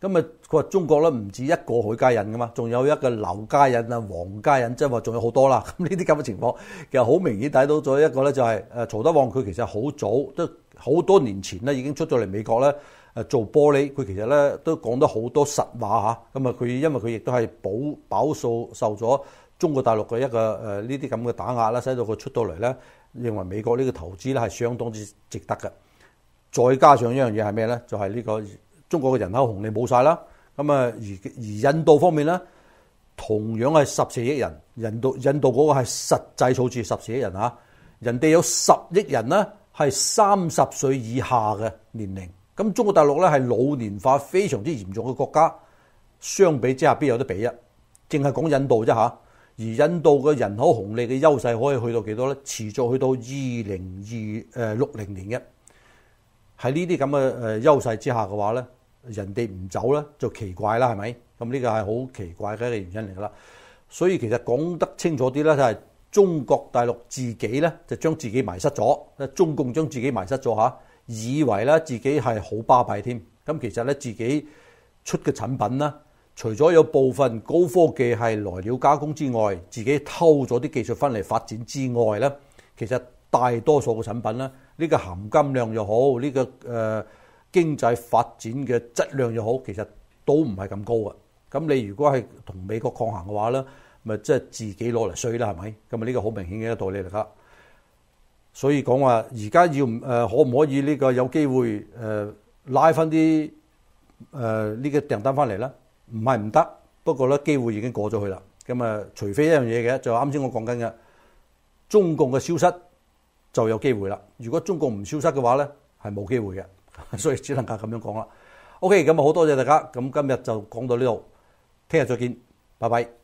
咁啊，佢話中國咧唔止一個許家印噶嘛，仲有一個劉家印啊、黃家印，即係話仲有好多啦。咁呢啲咁嘅情況，其實好明顯睇到咗一個咧，就係誒曹德旺佢其實好早都好多年前咧已經出咗嚟美國咧誒做玻璃，佢其實咧都講得好多實話嚇。咁啊，佢因為佢亦都係飽飽受受咗中國大陸嘅一個誒呢啲咁嘅打壓啦，使到佢出到嚟咧，認為美國呢個投資咧係相當之值得嘅。再加上一樣嘢係咩咧？就係呢個中國嘅人口紅利冇晒啦。咁啊，而而印度方面咧，同樣係十四億人。印度印度嗰個係實際數字十四億人嚇，人哋有十億人咧係三十歲以下嘅年齡。咁中國大陸咧係老年化非常之嚴重嘅國家，相比之下邊有得比啊？淨係講印度啫嚇。而印度嘅人口紅利嘅優勢可以去到幾多咧？持續去到二零二誒六零年嘅。喺呢啲咁嘅誒優勢之下嘅話咧，人哋唔走咧就奇怪啦，係咪？咁呢個係好奇怪嘅一個原因嚟噶啦。所以其實講得清楚啲咧，就係中國大陸自己咧就將自己迷失咗，中共將自己迷失咗嚇，以為咧自己係好巴閉添。咁其實咧自己出嘅產品咧，除咗有部分高科技係來料加工之外，自己偷咗啲技術翻嚟發展之外咧，其實大多數嘅產品咧，呢個含金量又好，呢個誒經濟發展嘅質量又好，其實都唔係咁高嘅。咁你如果係同美國抗衡嘅話咧，咪即係自己攞嚟衰啦，係咪？咁啊呢個好明顯嘅一個道理嚟㗎。所以講話而家要誒可唔可以呢個有機會誒拉翻啲誒呢個訂單翻嚟咧？唔係唔得，不過咧機會已經過咗去啦。咁啊，除非一樣嘢嘅，就啱先我講緊嘅中共嘅消失就有機會啦。如果中共唔消失嘅話咧，係冇機會嘅。所以只能夠咁樣講啦。OK，咁啊好多謝大家。咁今日就講到呢度，聽日再見，拜拜。